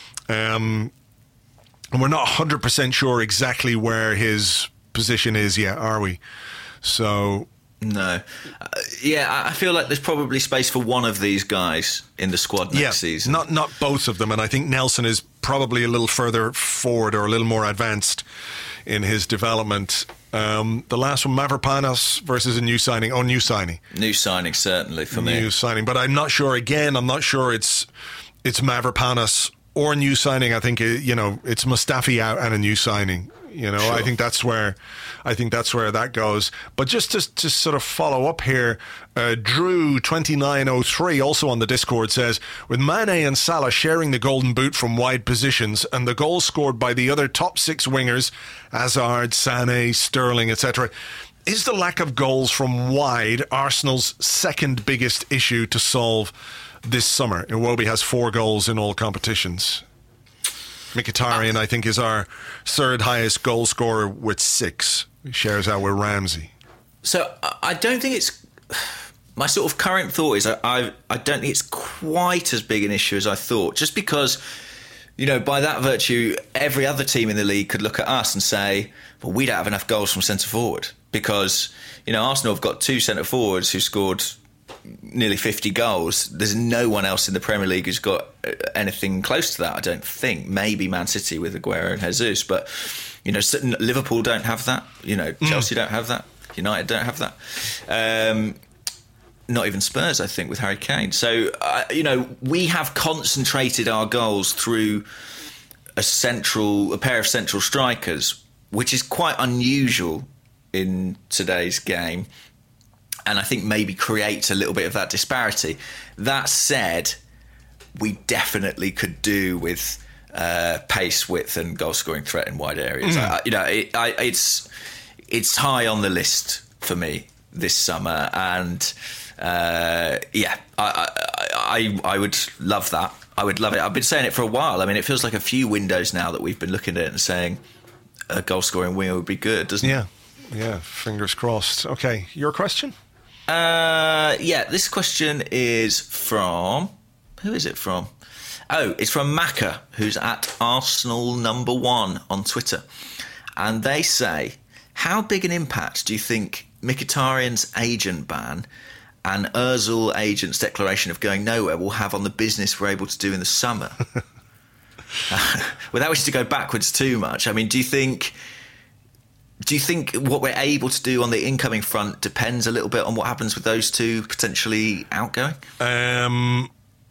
Um, and we're not one hundred percent sure exactly where his position is yet, are we? So... No. Uh, yeah, I feel like there's probably space for one of these guys in the squad next yeah, season. Not not both of them, and I think Nelson is probably a little further forward or a little more advanced in his development. Um, the last one, Mavropanos versus a new signing. Oh, new signing. New signing, certainly, for new me. New signing, but I'm not sure, again, I'm not sure it's it's Mavropanos or a new signing. I think, you know, it's Mustafi out and a new signing. You know, sure. I think that's where I think that's where that goes. But just to, to sort of follow up here, uh, Drew twenty-nine oh three also on the Discord says, with Mane and Salah sharing the golden boot from wide positions and the goals scored by the other top six wingers, Hazard, Sané, Sterling, et cetera, is the lack of goals from wide Arsenal's second biggest issue to solve this summer? Iwobi has four goals in all competitions. Mkhitaryan, I think, is our third highest goal scorer with six. He shares out with Ramsey. So I don't think it's... My sort of current thought is I, I, I don't think it's quite as big an issue as I thought. Just because, you know, by that virtue, every other team in the league could look at us and say, well, we don't have enough goals from centre-forward. Because, you know, Arsenal have got two centre-forwards who scored nearly fifty goals. There's no one else in the Premier League who's got anything close to that, I don't think. Maybe Man City with Aguero and Jesus, but you know, Liverpool don't have that. You know, Chelsea mm. don't have that. United don't have that. Um, not even Spurs, I think, with Harry Kane. So, uh, you know, we have concentrated our goals through a central, a pair of central strikers, which is quite unusual in today's game. And I think maybe creates a little bit of that disparity. That said, we definitely could do with uh, pace, width, and goal-scoring threat in wide areas. Mm. I, you know, it, I, it's it's high on the list for me this summer, and uh, yeah, I, I I I would love that. I would love it. I've been saying it for a while. I mean, it feels like a few windows now that we've been looking at it and saying a goal-scoring winger would be good, doesn't yeah. it? Yeah, yeah. Fingers crossed. Okay, your question? Uh, yeah, this question is from... Who is it from? Oh, it's from Macca, who's at Arsenal number one on Twitter. And they say, how big an impact do you think Mkhitaryan's agent ban and Ozil agent's declaration of going nowhere will have on the business we're able to do in the summer? uh, without wishing to go backwards too much, I mean, do you think... Do you think what we're able to do on the incoming front depends a little bit on what happens with those two potentially outgoing? Um,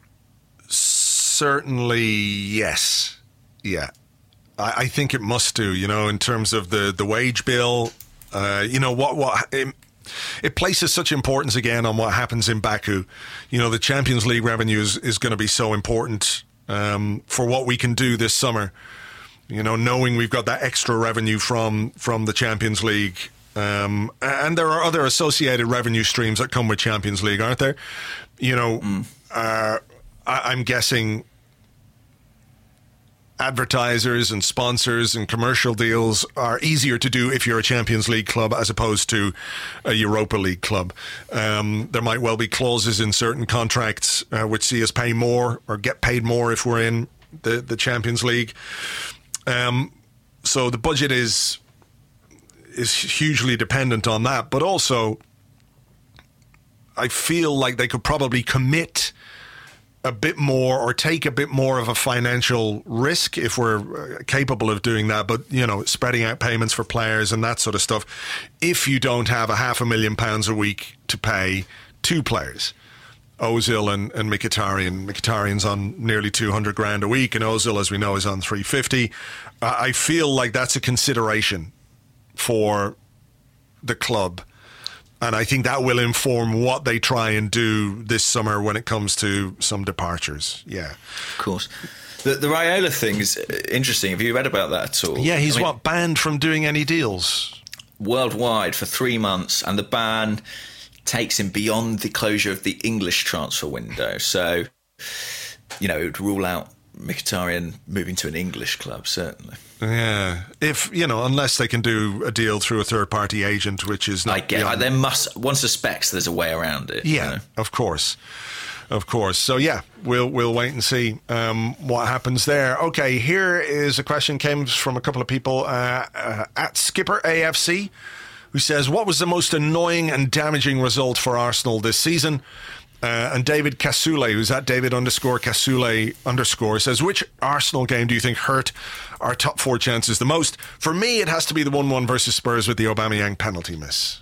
certainly, yes. Yeah. I, I think it must do, you know, in terms of the, the wage bill. Uh, you know, what... what it, it places such importance again on what happens in Baku. You know, the Champions League revenue is, is going to be so important um, for what we can do this summer. You know, knowing we've got that extra revenue from from the Champions League. Um, and there are other associated revenue streams that come with Champions League, aren't there? You know, mm. uh, I, I'm guessing advertisers and sponsors and commercial deals are easier to do if you're a Champions League club as opposed to a Europa League club. Um, there might well be clauses in certain contracts uh, which see us pay more or get paid more if we're in the, the Champions League. Um, so the budget is is hugely dependent on that, but also I feel like they could probably commit a bit more or take a bit more of a financial risk if we're capable of doing that. But, you know, spreading out payments for players and that sort of stuff, if you don't have a half a million pounds a week to pay two players. Ozil and, and Mkhitaryan. Mkhitaryan's on nearly two hundred grand a week, and Ozil, as we know, is on three fifty. Uh, I feel like that's a consideration for the club, and I think that will inform what they try and do this summer when it comes to some departures. Yeah, of course. The, the Raiola thing is interesting. Have you read about that at all? Yeah, he's I mean, what banned from doing any deals worldwide for three months, and the ban takes him beyond the closure of the English transfer window. So, you know, it would rule out Mkhitaryan moving to an English club, certainly. Yeah. If, you know, unless they can do a deal through a third-party agent, which is not... I get it. There must... One suspects there's a way around it. Yeah, you know? of course. Of course. So, yeah, we'll we'll wait and see um, what happens there. Okay, here is a question came from a couple of people uh, uh, at Skipper A F C, who says, what was the most annoying and damaging result for Arsenal this season? Uh, and David Kasule, who's at David underscore Kasule underscore, says, which Arsenal game do you think hurt our top four chances the most? For me, it has to be the one one versus Spurs with the Aubameyang penalty miss.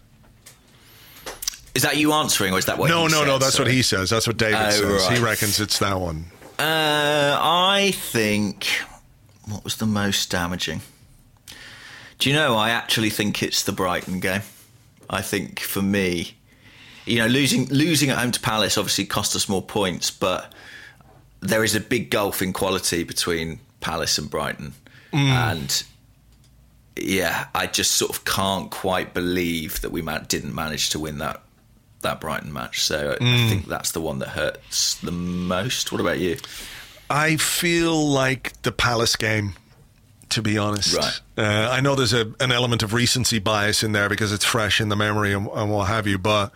Is that you answering, or is that what no, he No, said? no, no, that's Sorry. what he says. That's what David oh, says. Right. He reckons it's that one. Uh, I think... What was the most damaging? Do you know, I actually think it's the Brighton game. I think for me, you know, losing losing at home to Palace obviously cost us more points, but there is a big gulf in quality between Palace and Brighton. Mm. And yeah, I just sort of can't quite believe that we ma- didn't manage to win that that Brighton match. So mm. I think that's the one that hurts the most. What about you? I feel like the Palace game, to be honest. Right. Uh, I know there's a, an element of recency bias in there because it's fresh in the memory and, and what have you, but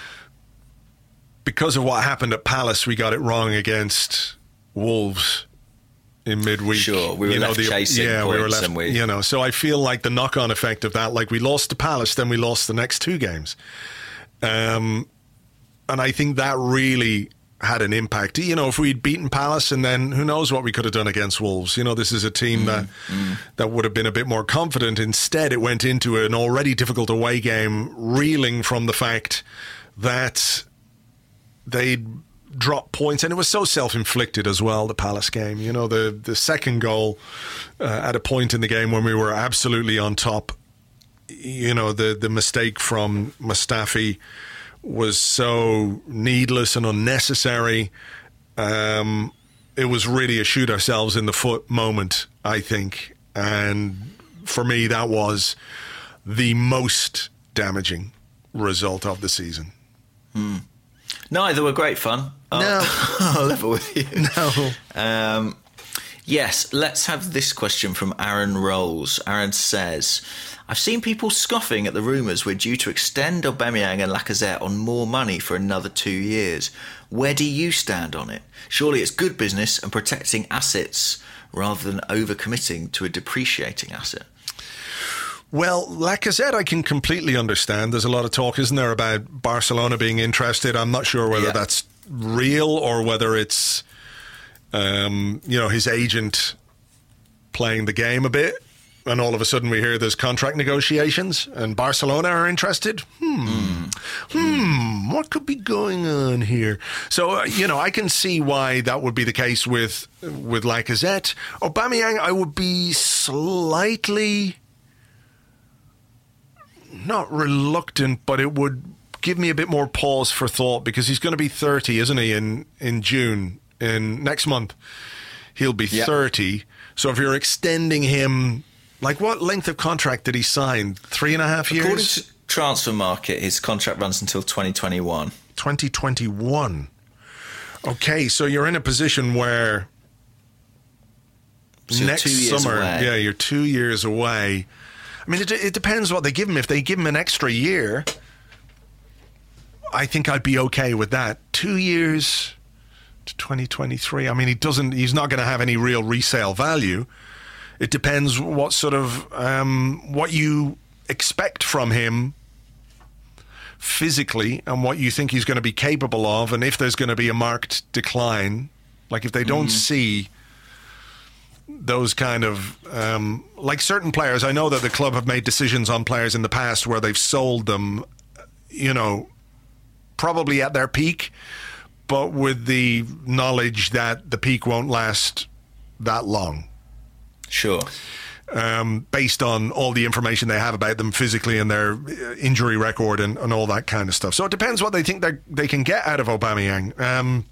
because of what happened at Palace, we got it wrong against Wolves in midweek. Sure, we were you left know, the, chasing yeah, points, we were left, and we... you know, so I feel like the knock-on effect of that, like we lost to Palace, then we lost the next two games. Um, and I think that really had an impact. You know, if we'd beaten Palace, and then who knows what we could have done against Wolves. You know, this is a team mm, that mm. that would have been a bit more confident. Instead, it went into an already difficult away game, reeling from the fact that they'd dropped points, and it was so self-inflicted as well, the Palace game. You know, the, the second goal uh, at a point in the game when we were absolutely on top, you know, the, the mistake from Mustafi was so needless and unnecessary. Um, it was really a shoot ourselves in the foot moment, I think. And for me, that was the most damaging result of the season. Hmm. No, they were great fun. No. I'll, I'll level with you. No. Um, yes, let's have this question from Aaron Rolls. Aaron says, I've seen people scoffing at the rumours we're due to extend Aubameyang and Lacazette on more money for another two years. Where do you stand on it? Surely it's good business and protecting assets rather than overcommitting to a depreciating asset. Well, Lacazette I can completely understand. There's a lot of talk, isn't there, about Barcelona being interested. I'm not sure whether yeah. that's real or whether it's, um, you know, his agent playing the game a bit. And all of a sudden we hear there's contract negotiations and Barcelona are interested. Hmm. Mm. Hmm. What could be going on here? So, uh, you know, I can see why that would be the case with, with Lacazette. Aubameyang, I would be slightly... not reluctant, but it would give me a bit more pause for thought because he's going to be thirty, isn't he, in, in June, in next month. He'll be yep. thirty. So if you're extending him, like what length of contract did he sign? Three and a half years? According to Transfer Market, his contract runs until twenty twenty-one. twenty twenty-one. Okay, so you're in a position where so next summer, away. yeah, you're two years away. I mean, it, it depends what they give him. If they give him an extra year, I think I'd be okay with that. Two years to twenty twenty-three. I mean, he doesn't. He's not going to have any real resale value. It depends what sort of um, what you expect from him physically and what you think he's going to be capable of, and if there's going to be a marked decline. Like if they don't mm. see those kind of, um, like certain players, I know that the club have made decisions on players in the past where they've sold them, you know, probably at their peak, but with the knowledge that the peak won't last that long. Sure. Um, based on all the information they have about them physically and their injury record and, and all that kind of stuff. So it depends what they think they they can get out of Aubameyang. Um,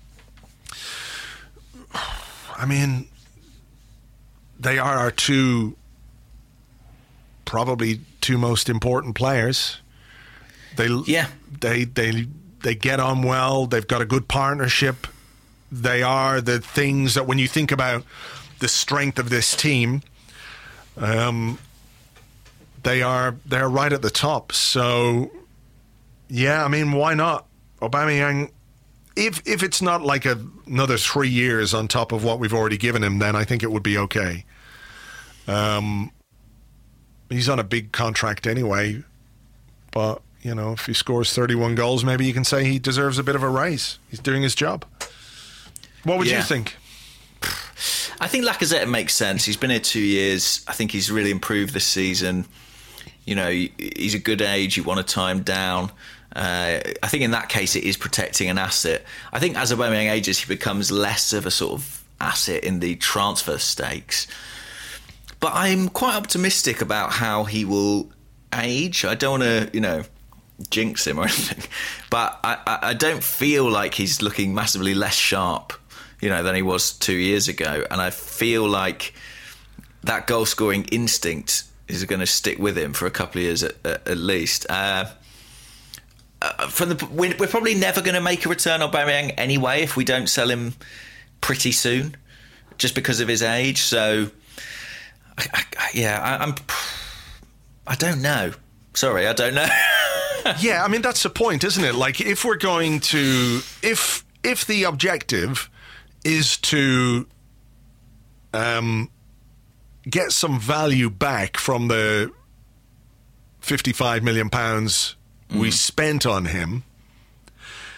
I mean... They are our two, probably two most important players. They, yeah. they, they, they get on well. They've got a good partnership. They are the things that when you think about the strength of this team, um, they are they're right at the top. So, yeah, I mean, why not? Aubameyang, if if it's not like a, another three years on top of what we've already given him, then I think it would be okay. Um, he's on a big contract anyway, but, you know, if he scores thirty-one goals, maybe you can say he deserves a bit of a raise. He's doing his job. What would yeah. you think? I think Lacazette makes sense. He's been here two years. I think he's really improved this season. You know, he's a good age. You want to tie him down. Uh, I think in that case, it is protecting an asset. I think as Aubameyang ages, he becomes less of a sort of asset in the transfer stakes. But I'm quite optimistic about how he will age. I don't want to, you know, jinx him or anything. But I, I, I don't feel like he's looking massively less sharp, you know, than he was two years ago. And I feel like that goal-scoring instinct is going to stick with him for a couple of years at, at, at least. Uh, uh, from the, we're, we're probably never going to make a return on Aubameyang anyway if we don't sell him pretty soon, just because of his age. So, I, I, yeah, I, I'm. I don't know. Sorry, I don't know. Yeah, I mean that's the point, isn't it? Like, if we're going to, if if the objective is to um, get some value back from the fifty-five million pounds mm. we spent on him,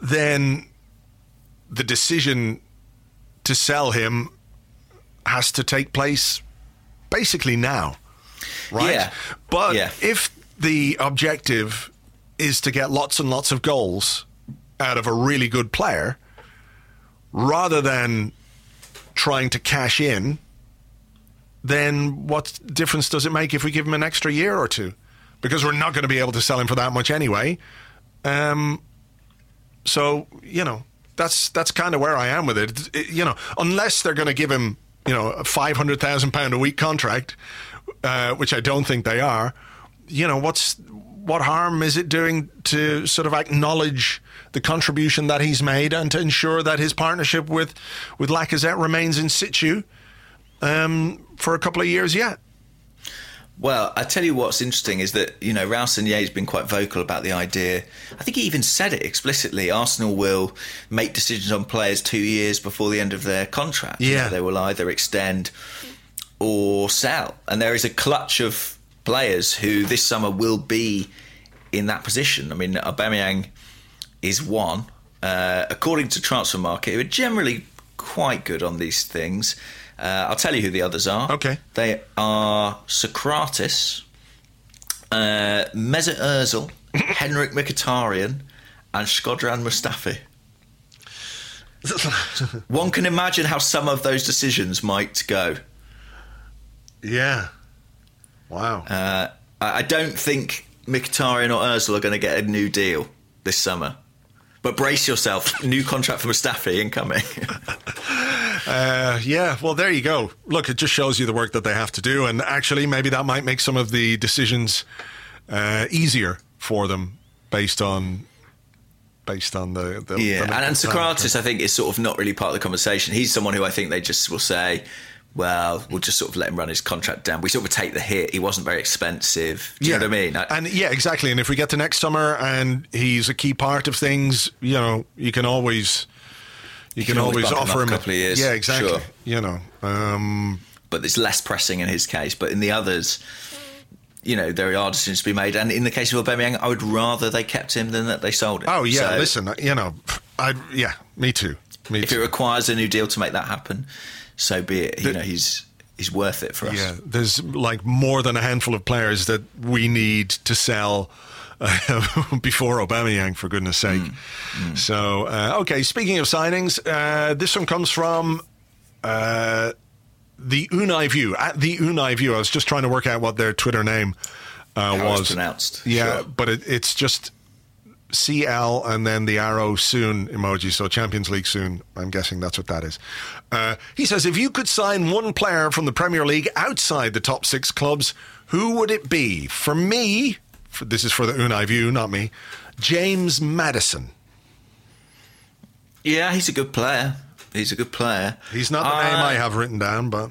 then the decision to sell him has to take place basically now, right? Yeah. But yeah. if the objective is to get lots and lots of goals out of a really good player, rather than trying to cash in, then what difference does it make if we give him an extra year or two? Because we're not going to be able to sell him for that much anyway. Um, so, you know, that's that's kind of where I am with it. It- You know, unless they're going to give him, you know, a five hundred thousand pounds a week contract, uh, which I don't think they are, you know, what's what harm is it doing to sort of acknowledge the contribution that he's made and to ensure that his partnership with, with Lacazette remains in situ um, for a couple of years yet? Well, I tell you what's interesting is that, you know, Raul Sanlle's been quite vocal about the idea. I think he even said it explicitly. Arsenal will make decisions on players two years before the end of their contract. You Yeah. know, they will either extend or sell. And there is a clutch of players who this summer will be in that position. I mean, Aubameyang is one. Uh, according to Transfermarkt, who are generally quite good on these things. Uh, I'll tell you who the others are. Okay. They are Socrates, uh, Mesut Ozil, Henrik Mkhitaryan, and Shkodran Mustafi. One can imagine how some of those decisions might go. Yeah. Wow. Uh, I I don't think Mkhitaryan or Ozil are going to get a new deal this summer. But brace yourself, new contract for Mustafi incoming. Uh, yeah, well, there you go. Look, it just shows you the work that they have to do, and actually maybe that might make some of the decisions uh, easier for them based on based on the... the yeah, the and, and Socrates, I think, is sort of not really part of the conversation. He's someone who I think they just will say, well, we'll just sort of let him run his contract down. We sort of take the hit. He wasn't very expensive. Do you yeah. know what I mean? I, and yeah, exactly. And if we get to next summer and he's a key part of things, you know, you can always... You can, can always always bump him offer up him a couple of years. Yeah, exactly. Sure. You know, um, but it's less pressing in his case. But in the others, you know, there are decisions to be made. And in the case of Aubameyang, I would rather they kept him than that they sold him. oh yeah, So listen, you know, I yeah, me too. Me if too. it requires a new deal to make that happen, so be it. You know, he's he's worth it for us. Yeah, there's like more than a handful of players that we need to sell uh, before Aubameyang, for goodness sake. Mm, mm. So, uh, okay, speaking of signings, uh, this one comes from uh, the Unai View. At the Unai View, I was just trying to work out what their Twitter name uh, How was. it's pronounced. Yeah, Sure. but it, it's just C L and then the arrow soon emoji, so Champions League soon. I'm guessing that's what that is. Uh, he says, if you could sign one player from the Premier League outside the top six clubs, who would it be? For me, for, this is for the Unai View, not me, James Maddison. Yeah, he's a good player. He's a good player. He's not the uh, name I have written down, but...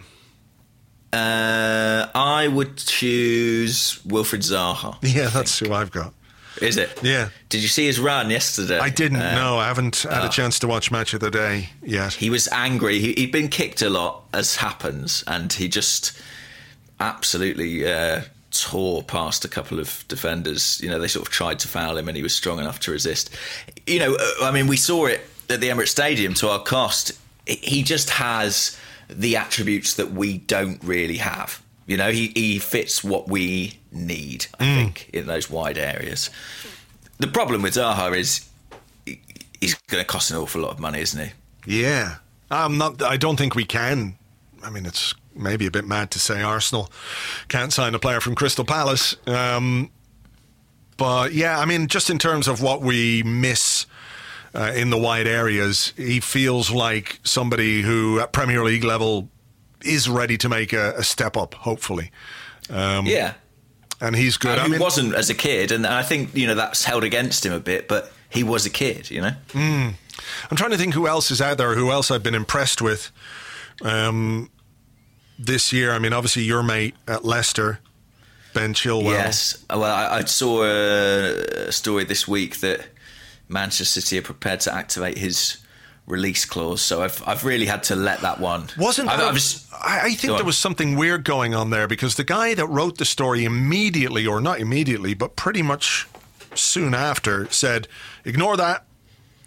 Uh, I would choose Wilfried Zaha. Yeah, that's who I've got. Is it? Yeah. Did you see his run yesterday? I didn't, Uh, no. I haven't had oh. a chance to watch Match of the Day yet. He was angry. He, he'd been kicked a lot, as happens, and he just absolutely uh, tore past a couple of defenders. You know, they sort of tried to foul him, and he was strong enough to resist. You know, uh, I mean, we saw it at the Emirates Stadium to our cost. He just has the attributes that we don't really have. You know, he, he fits what we need, I mm. think, in those wide areas. The problem with Zaha is he, he's going to cost an awful lot of money, isn't he? Yeah. I'm not, I don't think we can. I mean, it's maybe a bit mad to say Arsenal can't sign a player from Crystal Palace. Um, but, yeah, I mean, just in terms of what we miss uh, in the wide areas, he feels like somebody who, at Premier League level, is ready to make a, a step up, hopefully. Um, yeah. And he's good. Uh, I he mean, wasn't as a kid, and I think, you know, that's held against him a bit, but he was a kid, you know? Mm. I'm trying to think who else is out there, who else I've been impressed with um, this year. I mean, obviously your mate at Leicester, Ben Chilwell. Yes. Well, I, I saw a, a story this week that Manchester City are prepared to activate his release clause, so I've I've really had to let that one. Wasn't I, that, I, was, I, I think there was something weird going on there, because the guy that wrote the story immediately, or not immediately, but pretty much soon after, said, ignore that.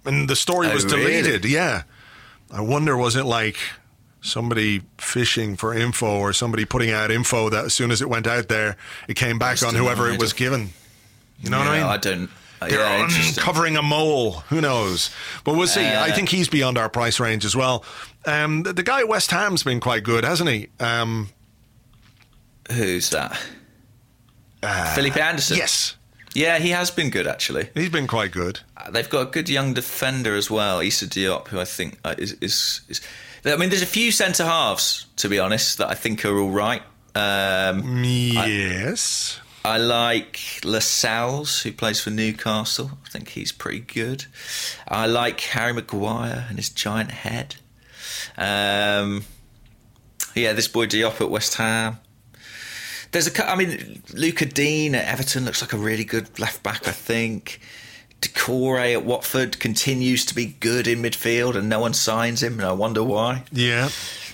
and the story Oh, was deleted. really? Yeah. I wonder, was it like somebody fishing for info or somebody putting out info that as soon as it went out there, it came back Just on whoever it denied was it. given? You know yeah, what I mean? I don't. They're yeah, interesting. uncovering a mole. Who knows? But we'll see. Uh, I think he's beyond our price range as well. Um, the, the guy at West Ham's been quite good, hasn't he? Um, Who's that? uh, Felipe Anderson. Yes. Yeah, he has been good actually. He's been quite good. Uh, They've got a good young defender as well, Issa Diop, who I think uh, is, is is. I mean, there's a few centre halves, to be honest, that I think are all right. Um, Yes. I like Lascelles, who plays for Newcastle. I think he's pretty good. I like Harry Maguire and his giant head. Um, yeah, this boy Diop at West Ham. There's a, cou- I mean, Luca Dean at Everton looks like a really good left back, I think. Decore at Watford continues to be good in midfield, and no one signs him, and I wonder why. Yeah.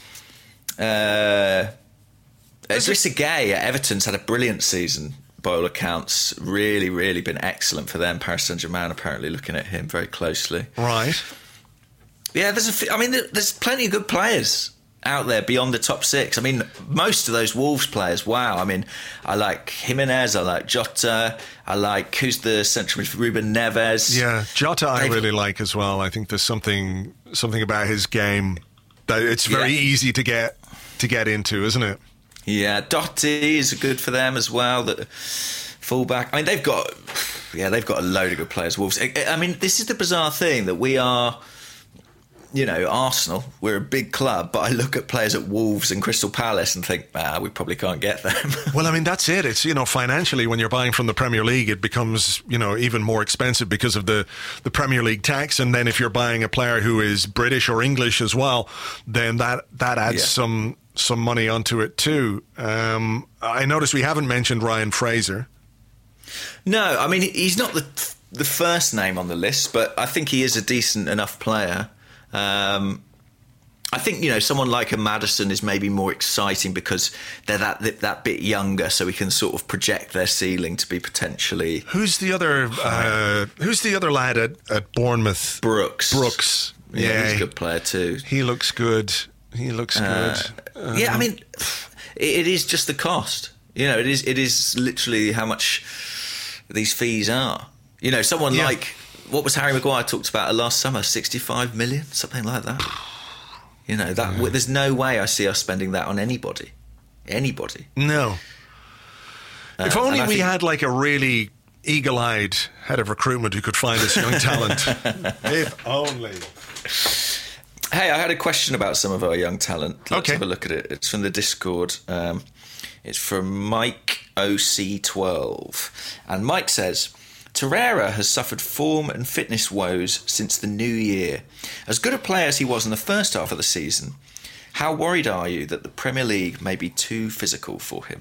Uh, Idrissa Gueye at Everton's had a brilliant season by all accounts. Really, really been excellent for them. Paris Saint-Germain apparently looking at him very closely. Right. Yeah, there's a f- I mean, there- there's plenty of good players out there beyond the top six. I mean, most of those Wolves players, wow. I mean, I like Jimenez, I like Jota, I like, who's the central midfielder, Ruben Neves. Yeah, Jota I They've- really like as well. I think there's something something about his game that it's very Yeah. easy to get to get into, isn't it? Yeah, Dotti is good for them as well. The fullback. I mean, they've got, yeah, they've got a load of good players. Wolves. I, I mean, this is the bizarre thing that we are. You know, Arsenal, we're a big club, but I look at players at Wolves and Crystal Palace and think, ah, we probably can't get them. Well, I mean, that's it. It's, you know, financially, when you're buying from the Premier League, it becomes, you know, even more expensive because of the, the Premier League tax. And then if you're buying a player who is British or English as well, then that, that adds Yeah. some some money onto it too. Um, I noticed we haven't mentioned Ryan Fraser. No, I mean, he's not the the first name on the list, but I think he is a decent enough player. Um, I think, you know, someone like a Maddison is maybe more exciting because they're that that bit younger, so we can sort of project their ceiling to be potentially Who's the other? Uh, who's the other lad at, at Bournemouth? Brooks. Brooks. Yeah, Yeah, he's a good player too. he looks good. He looks good. Uh, yeah, I mean, it, it is just the cost. You know, it is it is literally how much these fees are. You know, someone Yeah. like, what was Harry Maguire talked about last summer? sixty-five million, something like that. You know, that Mm. there's no way I see us spending that on anybody. Anybody. No. If Uh, only and I we think- had like a really eagle-eyed head of recruitment who could find us young talent. If only. Hey, I had a question about some of our young talent. Let's Okay. have a look at it. It's from the Discord. Um, it's from Mike O C twelve. And Mike says, Torreira has suffered form and fitness woes since the new year. As good a player as he was in the first half of the season, how worried are you that the Premier League may be too physical for him?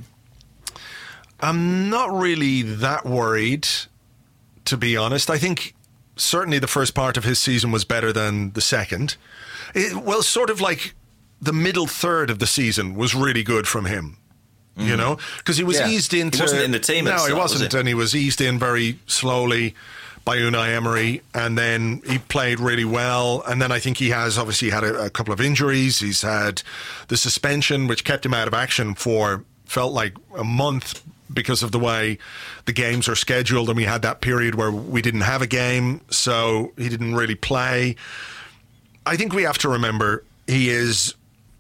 I'm not really that worried, to be honest. I think certainly the first part of his season was better than the second. It, well, sort of like the middle third of the season was really good from him. You know, because he was Yeah. eased He into. wasn't in the team at No, the he start, was wasn't, he? and he was eased in very slowly by Unai Emery, and then he played really well. And then I think he has obviously had a, a couple of injuries. He's had the suspension, which kept him out of action for felt like a month because of the way the games are scheduled, and we had that period where we didn't have a game, so he didn't really play. I think we have to remember he is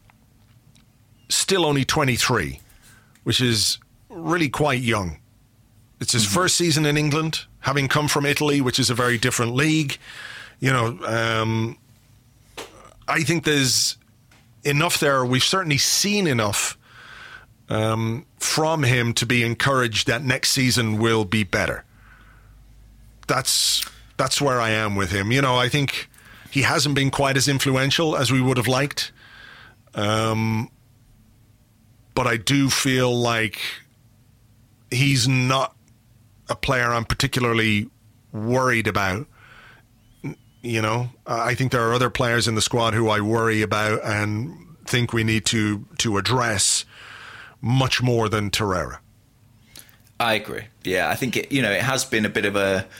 still only twenty-three, which is really quite young. It's his mm-hmm. first season in England, having come from Italy, which is a very different league. You know, um, I think there's enough there. We've certainly seen enough um, from him to be encouraged that next season will be better. That's that's where I am with him. You know, I think he hasn't been quite as influential as we would have liked. Um, but I do feel like he's not a player I'm particularly worried about. You know, I think there are other players in the squad who I worry about and think we need to to address much more than Torreira. I agree. Yeah, I think it, you know, it has been a bit of a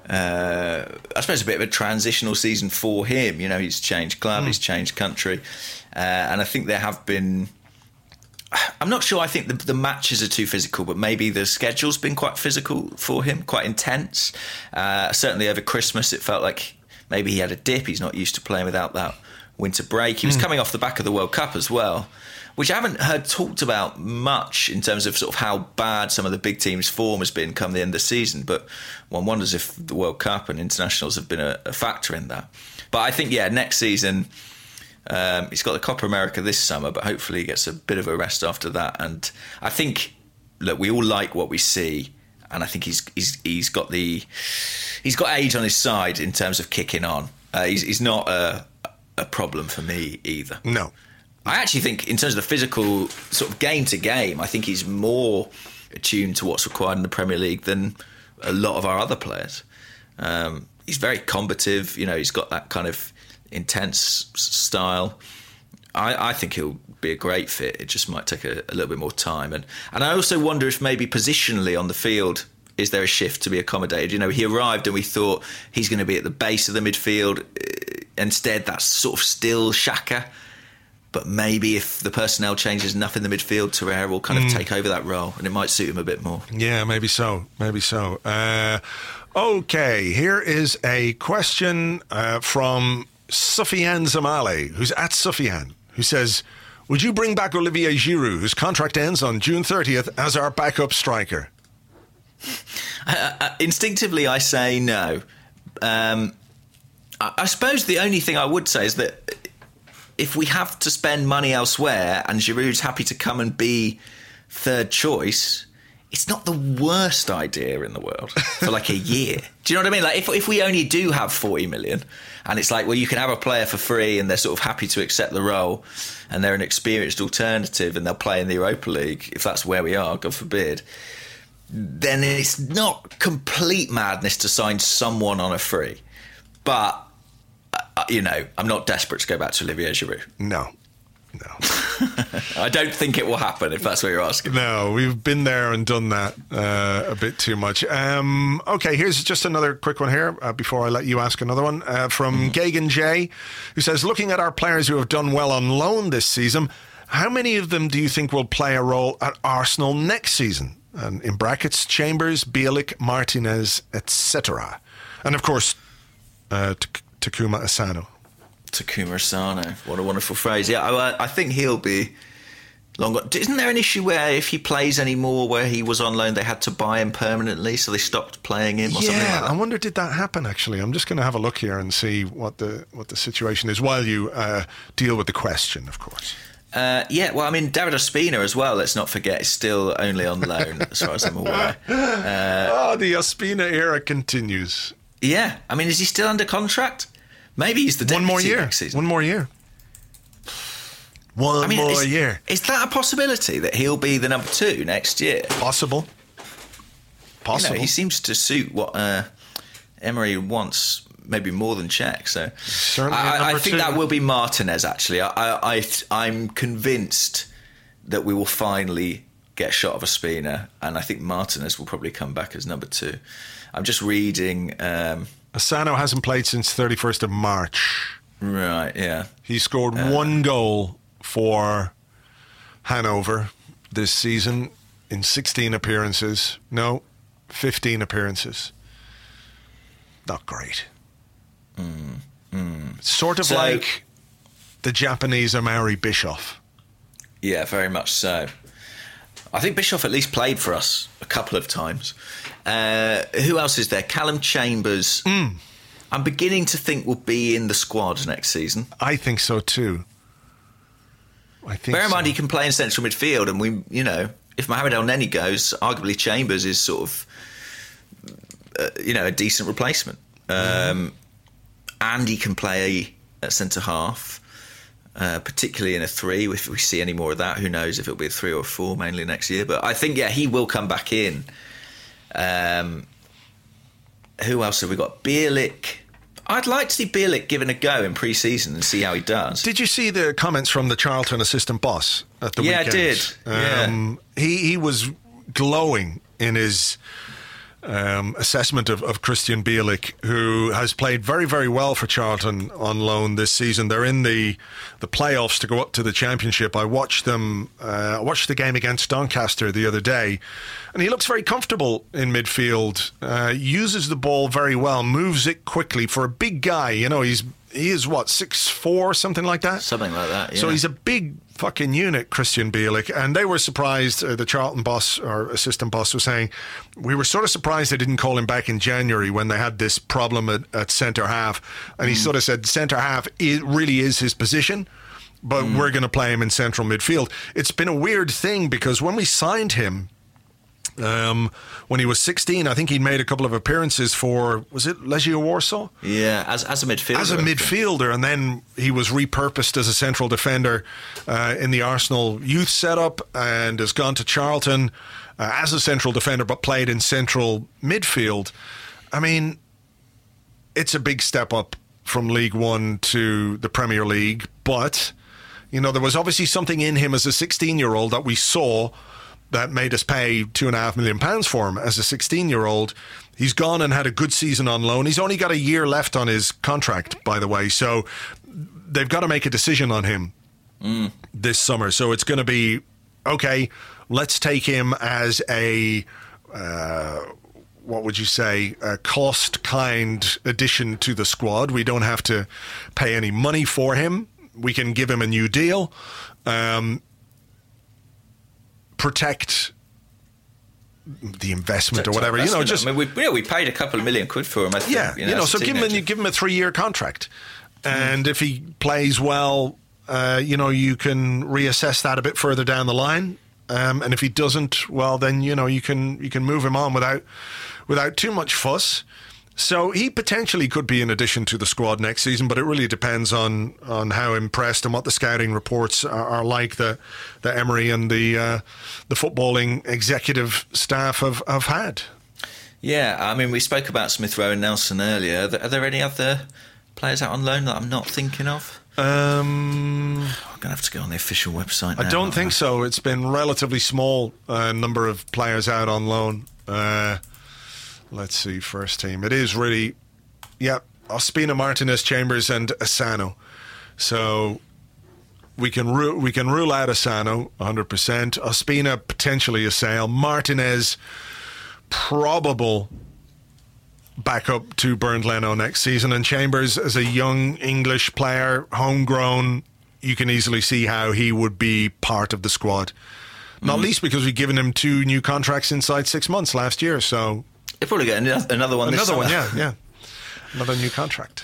uh, I suppose, a bit of a transitional season for him. You know, he's changed club, mm. he's changed country, uh, and I think there have been. I'm not sure. I think the, the matches are too physical, but maybe the schedule's been quite physical for him, quite intense. Uh, certainly over Christmas, it felt like maybe he had a dip. He's not used to playing without that winter break. He was mm. coming off the back of the World Cup as well, which I haven't heard talked about much in terms of sort of how bad some of the big teams' form has been come the end of the season. But one wonders if the World Cup and internationals have been a, a factor in that. But I think, yeah, next season... Um, he's got the Copa America this summer, but hopefully he gets a bit of a rest after that. And I think, look, we all like what we see, and I think he's he's he's got the he's got age on his side in terms of kicking on. Uh, he's he's not a a problem for me either. No, I actually think in terms of the physical sort of game to game, I think he's more attuned to what's required in the Premier League than a lot of our other players. Um, he's very combative. You know, he's got that kind of intense style. I, I think he'll be a great fit. It just might take a, a little bit more time. And and I also wonder if maybe positionally on the field, is there a shift to be accommodated? You know, he arrived and we thought he's going to be at the base of the midfield. Instead, that's sort of still Xhaka. But maybe if the personnel changes enough in the midfield, Torreira will kind of mm. take over that role, and it might suit him a bit more. Yeah, maybe so. Maybe so. Uh, okay, here is a question uh, from Sufyan Zamali, who's at Sufyan, who says, would you bring back Olivier Giroud, whose contract ends on June thirtieth, as our backup striker? Uh, uh, instinctively, I say no. Um, I, I suppose the only thing I would say is that if we have to spend money elsewhere and Giroud's happy to come and be third choice, it's not the worst idea in the world for like a year. Do you know what I mean? Like if if we only do have forty million and it's like, well, you can have a player for free and they're sort of happy to accept the role and they're an experienced alternative and they'll play in the Europa League, if that's where we are, God forbid, then it's not complete madness to sign someone on a free. But, uh, you know, I'm not desperate to go back to Olivier Giroud. No. No. I don't think it will happen, if that's what you're asking. No, we've been there and done that uh, a bit too much. Um, okay, here's just another quick one here uh, before I let you ask another one uh, from mm. Gagan J, who says, looking at our players who have done well on loan this season, how many of them do you think will play a role at Arsenal next season? And in brackets, Chambers, Bielik, Martinez, et cetera. And of course, uh, T- Takuma Asano. Takuma Asano, what a wonderful phrase. Yeah, I, I think he'll be long gone. Isn't there an issue where if he plays anymore where he was on loan, they had to buy him permanently, so they stopped playing him or yeah, something like that? I wonder, did that happen actually? I'm just going to have a look here and see what the what the situation is while you uh, deal with the question, of course. Uh, yeah, well, I mean, David Ospina as well, let's not forget, is still only on loan, as far as I'm aware. Uh, oh, the Ospina era continues. Yeah, I mean, is he still under contract? Maybe he's the deputy One more year. next season. One more year. One I mean, more is, year. Is that a possibility that he'll be the number two next year? Possible. Possible. You know, he seems to suit what uh, Emery wants, maybe more than Cech. So Certainly I, I think two. that will be Martinez. Actually, I, I, I, I'm convinced that we will finally get a shot of Ospina, and I think Martinez will probably come back as number two. I'm just reading. Um, Asano hasn't played since thirty-first of March. Right, yeah. He scored uh, one goal for Hanover this season in sixteen appearances. No, fifteen appearances. Not great. Mm, mm. Sort of so, like the Japanese Amari Bischoff. Yeah, very much so. I think Bischoff at least played for us a couple of times. Uh, who else is there? Callum Chambers. Mm. I'm beginning to think will be in the squad next season. I think so too. I think. Bear in so. mind he can play in central midfield, and we, you know, if Mohamed El Neni goes, arguably Chambers is sort of, uh, you know, a decent replacement. Um, mm. And he can play at centre half. Uh, particularly in a three. If we see any more of that, who knows if it'll be a three or a four mainly next year. But I think, yeah, he will come back in. Um, who else have we got? Bielik. I'd like to see Bielik given a go in pre-season and see how he does. Did you see the comments from the Charlton assistant boss at the yeah, weekend? Yeah, I did. Um, yeah. He, he was glowing in his um, assessment of, of Christian Bielik, who has played very, very well for Charlton on loan this season. They're in the the playoffs to go up to the Championship. I watched them. Uh, I watched the game against Doncaster the other day, and he looks very comfortable in midfield. Uh, uses the ball very well, moves it quickly for a big guy. You know, he's he is what six four, something like that. Something like that. Yeah. So he's a big fucking unit, Christian Bielik, and they were surprised. Uh, the Charlton boss or assistant boss was saying, we were sort of surprised they didn't call him back in January when they had this problem at, at centre half, and he mm. sort of said centre half it really is his position, but mm. we're going to play him in central midfield. It's been a weird thing because when we signed him, Um, when he was sixteen, I think he'd made a couple of appearances for, was it Legia Warsaw? Yeah, as as a midfielder. As a midfielder, and then he was repurposed as a central defender uh, in the Arsenal youth setup and has gone to Charlton uh, as a central defender but played in central midfield. I mean, it's a big step up from League One to the Premier League, but, you know, there was obviously something in him as a sixteen-year-old that we saw that made us pay two and a half million pounds for him as a sixteen-year-old. He's gone and had a good season on loan. He's only got a year left on his contract, by the way, so they've got to make a decision on him mm. this summer. So it's going to be, okay, let's take him as a, uh, what would you say, a cost-kind addition to the squad. We don't have to pay any money for him. We can give him a new deal. Um protect the investment or whatever, you know, just I mean, we, you know, we paid a couple of million quid for him. I think, yeah, you know, you know so give him a, you give him a three-year contract, and mm. if he plays well, uh, you know, you can reassess that a bit further down the line, um, and if he doesn't, well, then you know you can you can move him on without without too much fuss. So he potentially could be an addition to the squad next season, but it really depends on, on how impressed and what the scouting reports are, are like that the Emery and the uh, the footballing executive staff have, have had. Yeah, I mean, we spoke about Smith Rowe and Nelson earlier. Are there, are there any other players out on loan that I'm not thinking of? Um, I'm going to have to go on the official website now. I don't think I? so. It's been relatively small uh, number of players out on loan. Uh Let's see, first team. It is really, yeah, Ospina, Martinez, Chambers, and Asano. So we can ru- we can rule out Asano one hundred percent. Ospina potentially a sale. Martinez probable backup to Bernd Leno next season, and Chambers as a young English player, homegrown. You can easily see how he would be part of the squad. Not mm-hmm. least because we've given him two new contracts inside six months last year. So. They'll probably get another one this Another summer. one, yeah, yeah. Another new contract.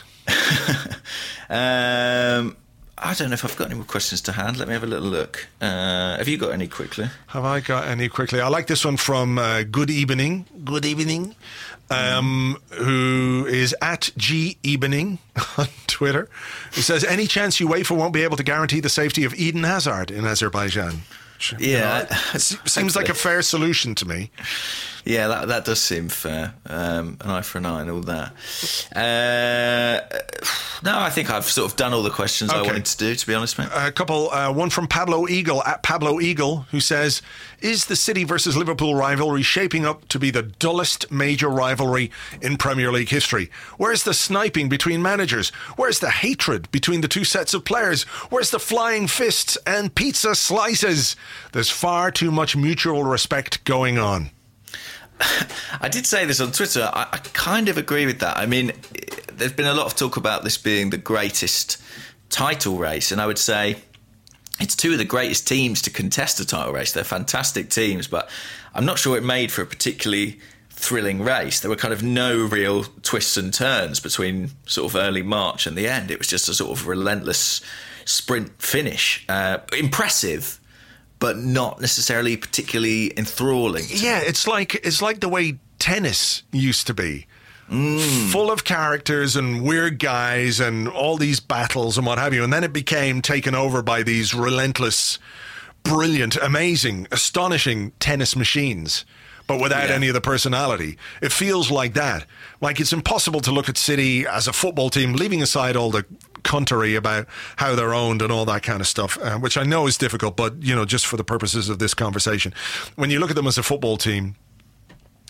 um, I don't know if I've got any more questions to hand. Let me have a little look. Uh, have you got any quickly? Have I got any quickly? I like this one from uh, Good Evening. Good Evening. Um, mm. Who is at G Evening on Twitter. He says, any chance UEFA won't be able to guarantee the safety of Eden Hazard in Azerbaijan? Yeah. You know, it seems like a fair solution to me. Yeah, that that does seem fair. Um, an eye for an eye and all that. Uh, no, I think I've sort of done all the questions okay. I wanted to do, to be honest, mate. A couple, uh, one from Pablo Eagle, at Pablo Eagle, who says, is the City versus Liverpool rivalry shaping up to be the dullest major rivalry in Premier League history? Where's the sniping between managers? Where's the hatred between the two sets of players? Where's the flying fists and pizza slices? There's far too much mutual respect going on. I did say this on Twitter. I, I kind of agree with that. I mean, there's been a lot of talk about this being the greatest title race, and I would say it's two of the greatest teams to contest a title race. They're fantastic teams, but I'm not sure it made for a particularly thrilling race. There were kind of no real twists and turns between sort of early March and the end. It was just a sort of relentless sprint finish. Uh, impressive, but not necessarily particularly enthralling. Yeah, it's like it's like the way tennis used to be. Mm. Full of characters and weird guys and all these battles and what have you. And then it became taken over by these relentless, brilliant, amazing, astonishing tennis machines, but without yeah. any of the personality. It feels like that. Like it's impossible to look at City as a football team, leaving aside all the cuntery about how they're owned and all that kind of stuff, uh, which I know is difficult, but, you know, just for the purposes of this conversation. When you look at them as a football team,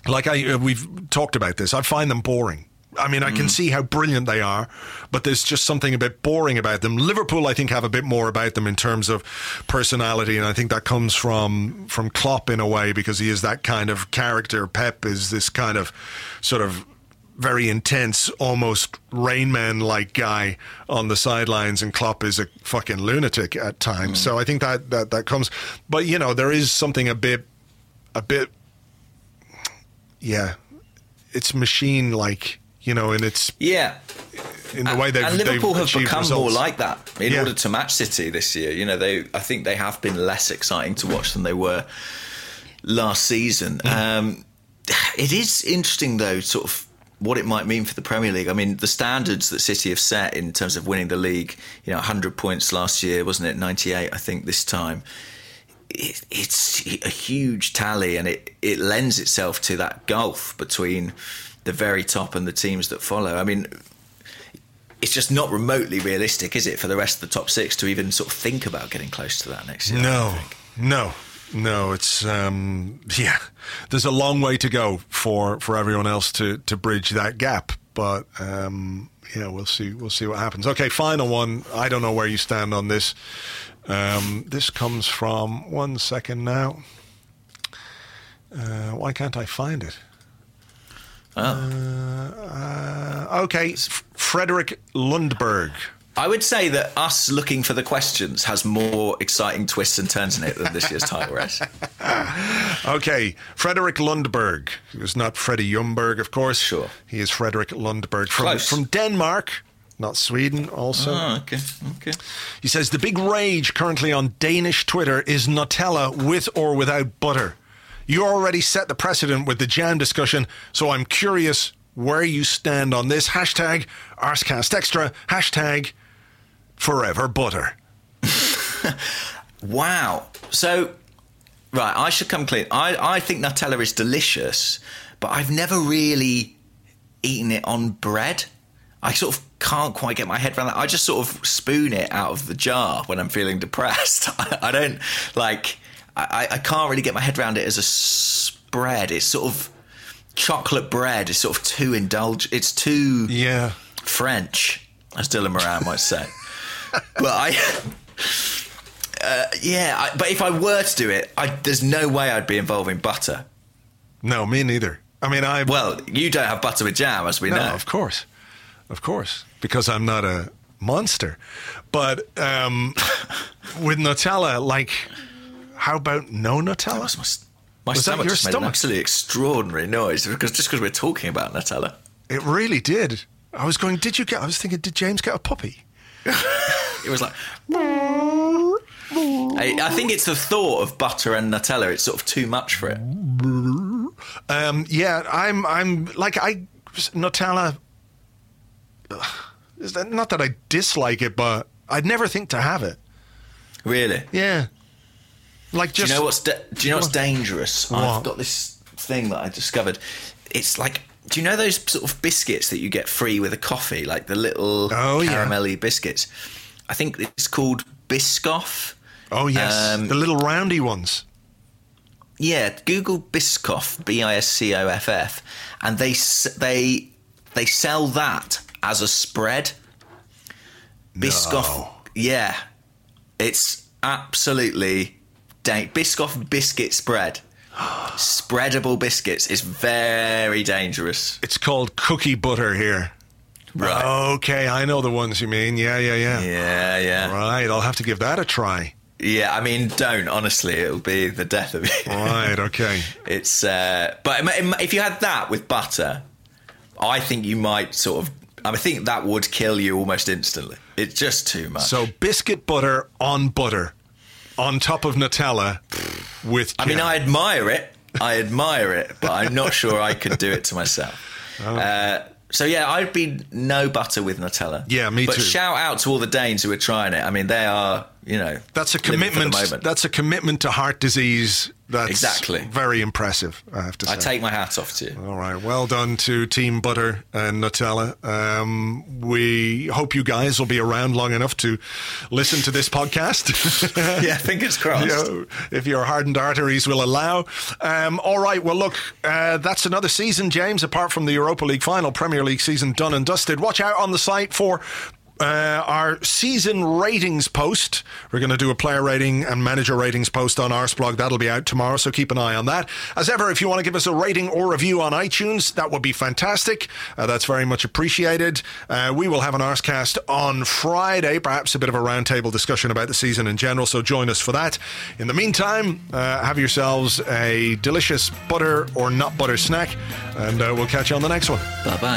like I uh, we've talked about this, I find them boring. I mean, I can mm. see how brilliant they are, but there's just something a bit boring about them. Liverpool, I think, have a bit more about them in terms of personality, and I think that comes from from Klopp in a way, because he is that kind of character. Pep is this kind of sort of very intense, almost Rain Man-like guy on the sidelines, and Klopp is a fucking lunatic at times. Mm. So I think that, that that comes. But, you know, there is something a bit, a bit, yeah, it's machine-like. You know, and it's yeah, in the way they've and Liverpool they've have become results. more like that in yeah. order to match City this year. You know, they I think they have been less exciting to watch than they were last season. Mm. Um, it is interesting though, sort of what it might mean for the Premier League. I mean, the standards that City have set in terms of winning the league. You know, one hundred points last year, wasn't it? ninety-eight, I think, this time. It, it's a huge tally, and it it lends itself to that gulf between the very top and the teams that follow. I mean, it's just not remotely realistic, is it, for the rest of the top six to even sort of think about getting close to that next year? No, no, no. It's um, yeah. There's a long way to go for, for everyone else to, to bridge that gap, but um, yeah, we'll see. We'll see what happens. Okay, final one. I don't know where you stand on this. Um, this comes from one second now. Uh, why can't I find it? Oh. Uh, uh, okay, F- Frederick Lundberg. I would say that us looking for the questions has more exciting twists and turns in it than this year's title race. Okay, Frederick Lundberg. He was not Freddie Ljungberg, of course. Sure. He is Frederick Lundberg from, Close. from Denmark, not Sweden, also. Oh, okay, okay. He says, the big rage currently on Danish Twitter is Nutella with or without butter. You already set the precedent with the jam discussion, so I'm curious where you stand on this. Hashtag Arscast Extra. Hashtag Forever Butter. Wow. So, right, I should come clean. I, I think Nutella is delicious, but I've never really eaten it on bread. I sort of can't quite get my head around that. I just sort of spoon it out of the jar when I'm feeling depressed. I, I don't, like... I, I can't really get my head around it as a spread. It's sort of chocolate bread. It's sort of too indulgent. It's too yeah. French, as Dylan Moran might say. But I, uh, yeah. I, but if I were to do it, I, there's no way I'd be involving butter. No, me neither. I mean, I. Well, you don't have butter with jam, as we no, know. Of course, of course, because I'm not a monster. But um, with Nutella, like. How about no Nutella? Was my, my was stomach that your just made stomach? an absolutely extraordinary noise because just because we're talking about Nutella. It really did. I was going, did you get, I was thinking, did James get a puppy? It was like... I, I think it's the thought of butter and Nutella. It's sort of too much for it. Um, yeah, I'm, I'm like, I, Nutella, is that, not that I dislike it, but I'd never think to have it. Really? Yeah. Like just, do you know what's da- do you know what's dangerous? What? I've got this thing that I discovered. It's like, do you know those sort of biscuits that you get free with a coffee, like the little oh, caramelly yeah. biscuits? I think it's called Biscoff. Oh yes, um, the little roundy ones. Yeah, Google Biscoff, B I S C O F F, and they they they sell that as a spread. Biscoff, no. yeah, it's absolutely. Da- Biscoff biscuit spread. Spreadable biscuits is very dangerous. It's called cookie butter here. Right. Okay, I know the ones you mean. Yeah, yeah, yeah. Yeah, yeah. Right, I'll have to give that a try. Yeah, I mean, don't, honestly. It'll be the death of you. Right, okay. It's, uh, but if you had that with butter, I think you might sort of, I think that would kill you almost instantly. It's just too much. So biscuit butter on butter. On top of Nutella with jam. I mean, I admire it. I admire it, but I'm not sure I could do it to myself. Oh. Uh, so, yeah, I'd be no butter with Nutella. Yeah, me but too. But shout out to all the Danes who are trying it. I mean, they are, you know... That's a commitment. That's a commitment to heart disease That's exactly. very impressive, I have to say. I take my hat off to you. All right. Well done to Team Butter and Nutella. Um, we hope you guys will be around long enough to listen to this podcast. Yeah, fingers crossed. You know, if your hardened arteries will allow. Um, all right. Well, look, uh, that's another season, James, apart from the Europa League final, Premier League season done and dusted. Watch out on the site for Uh, our season ratings post. We're going to do a player rating and manager ratings post on Arseblog. That'll be out tomorrow, so keep an eye on that. As ever, if you want to give us a rating or review on iTunes, that would be fantastic. Uh, that's very much appreciated. Uh, we will have an Arsecast on Friday, perhaps a bit of a roundtable discussion about the season in general, so join us for that. In the meantime, uh, have yourselves a delicious butter or not butter snack, and uh, we'll catch you on the next one. Bye-bye.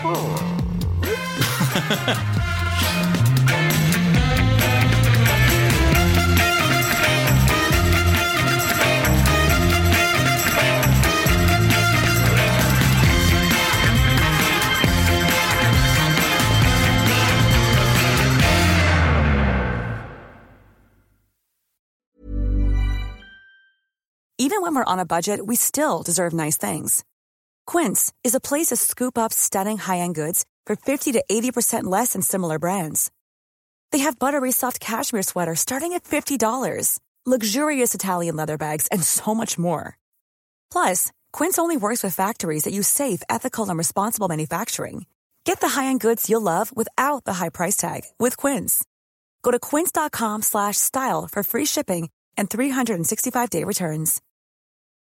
Even when we're on a budget, we still deserve nice things. Quince is a place to scoop up stunning high-end goods for fifty to eighty percent less than similar brands. They have buttery soft cashmere sweaters starting at fifty dollars, luxurious Italian leather bags, and so much more. Plus, Quince only works with factories that use safe, ethical, and responsible manufacturing. Get the high-end goods you'll love without the high price tag with Quince. Go to quince.com slash style for free shipping and three sixty-five day returns.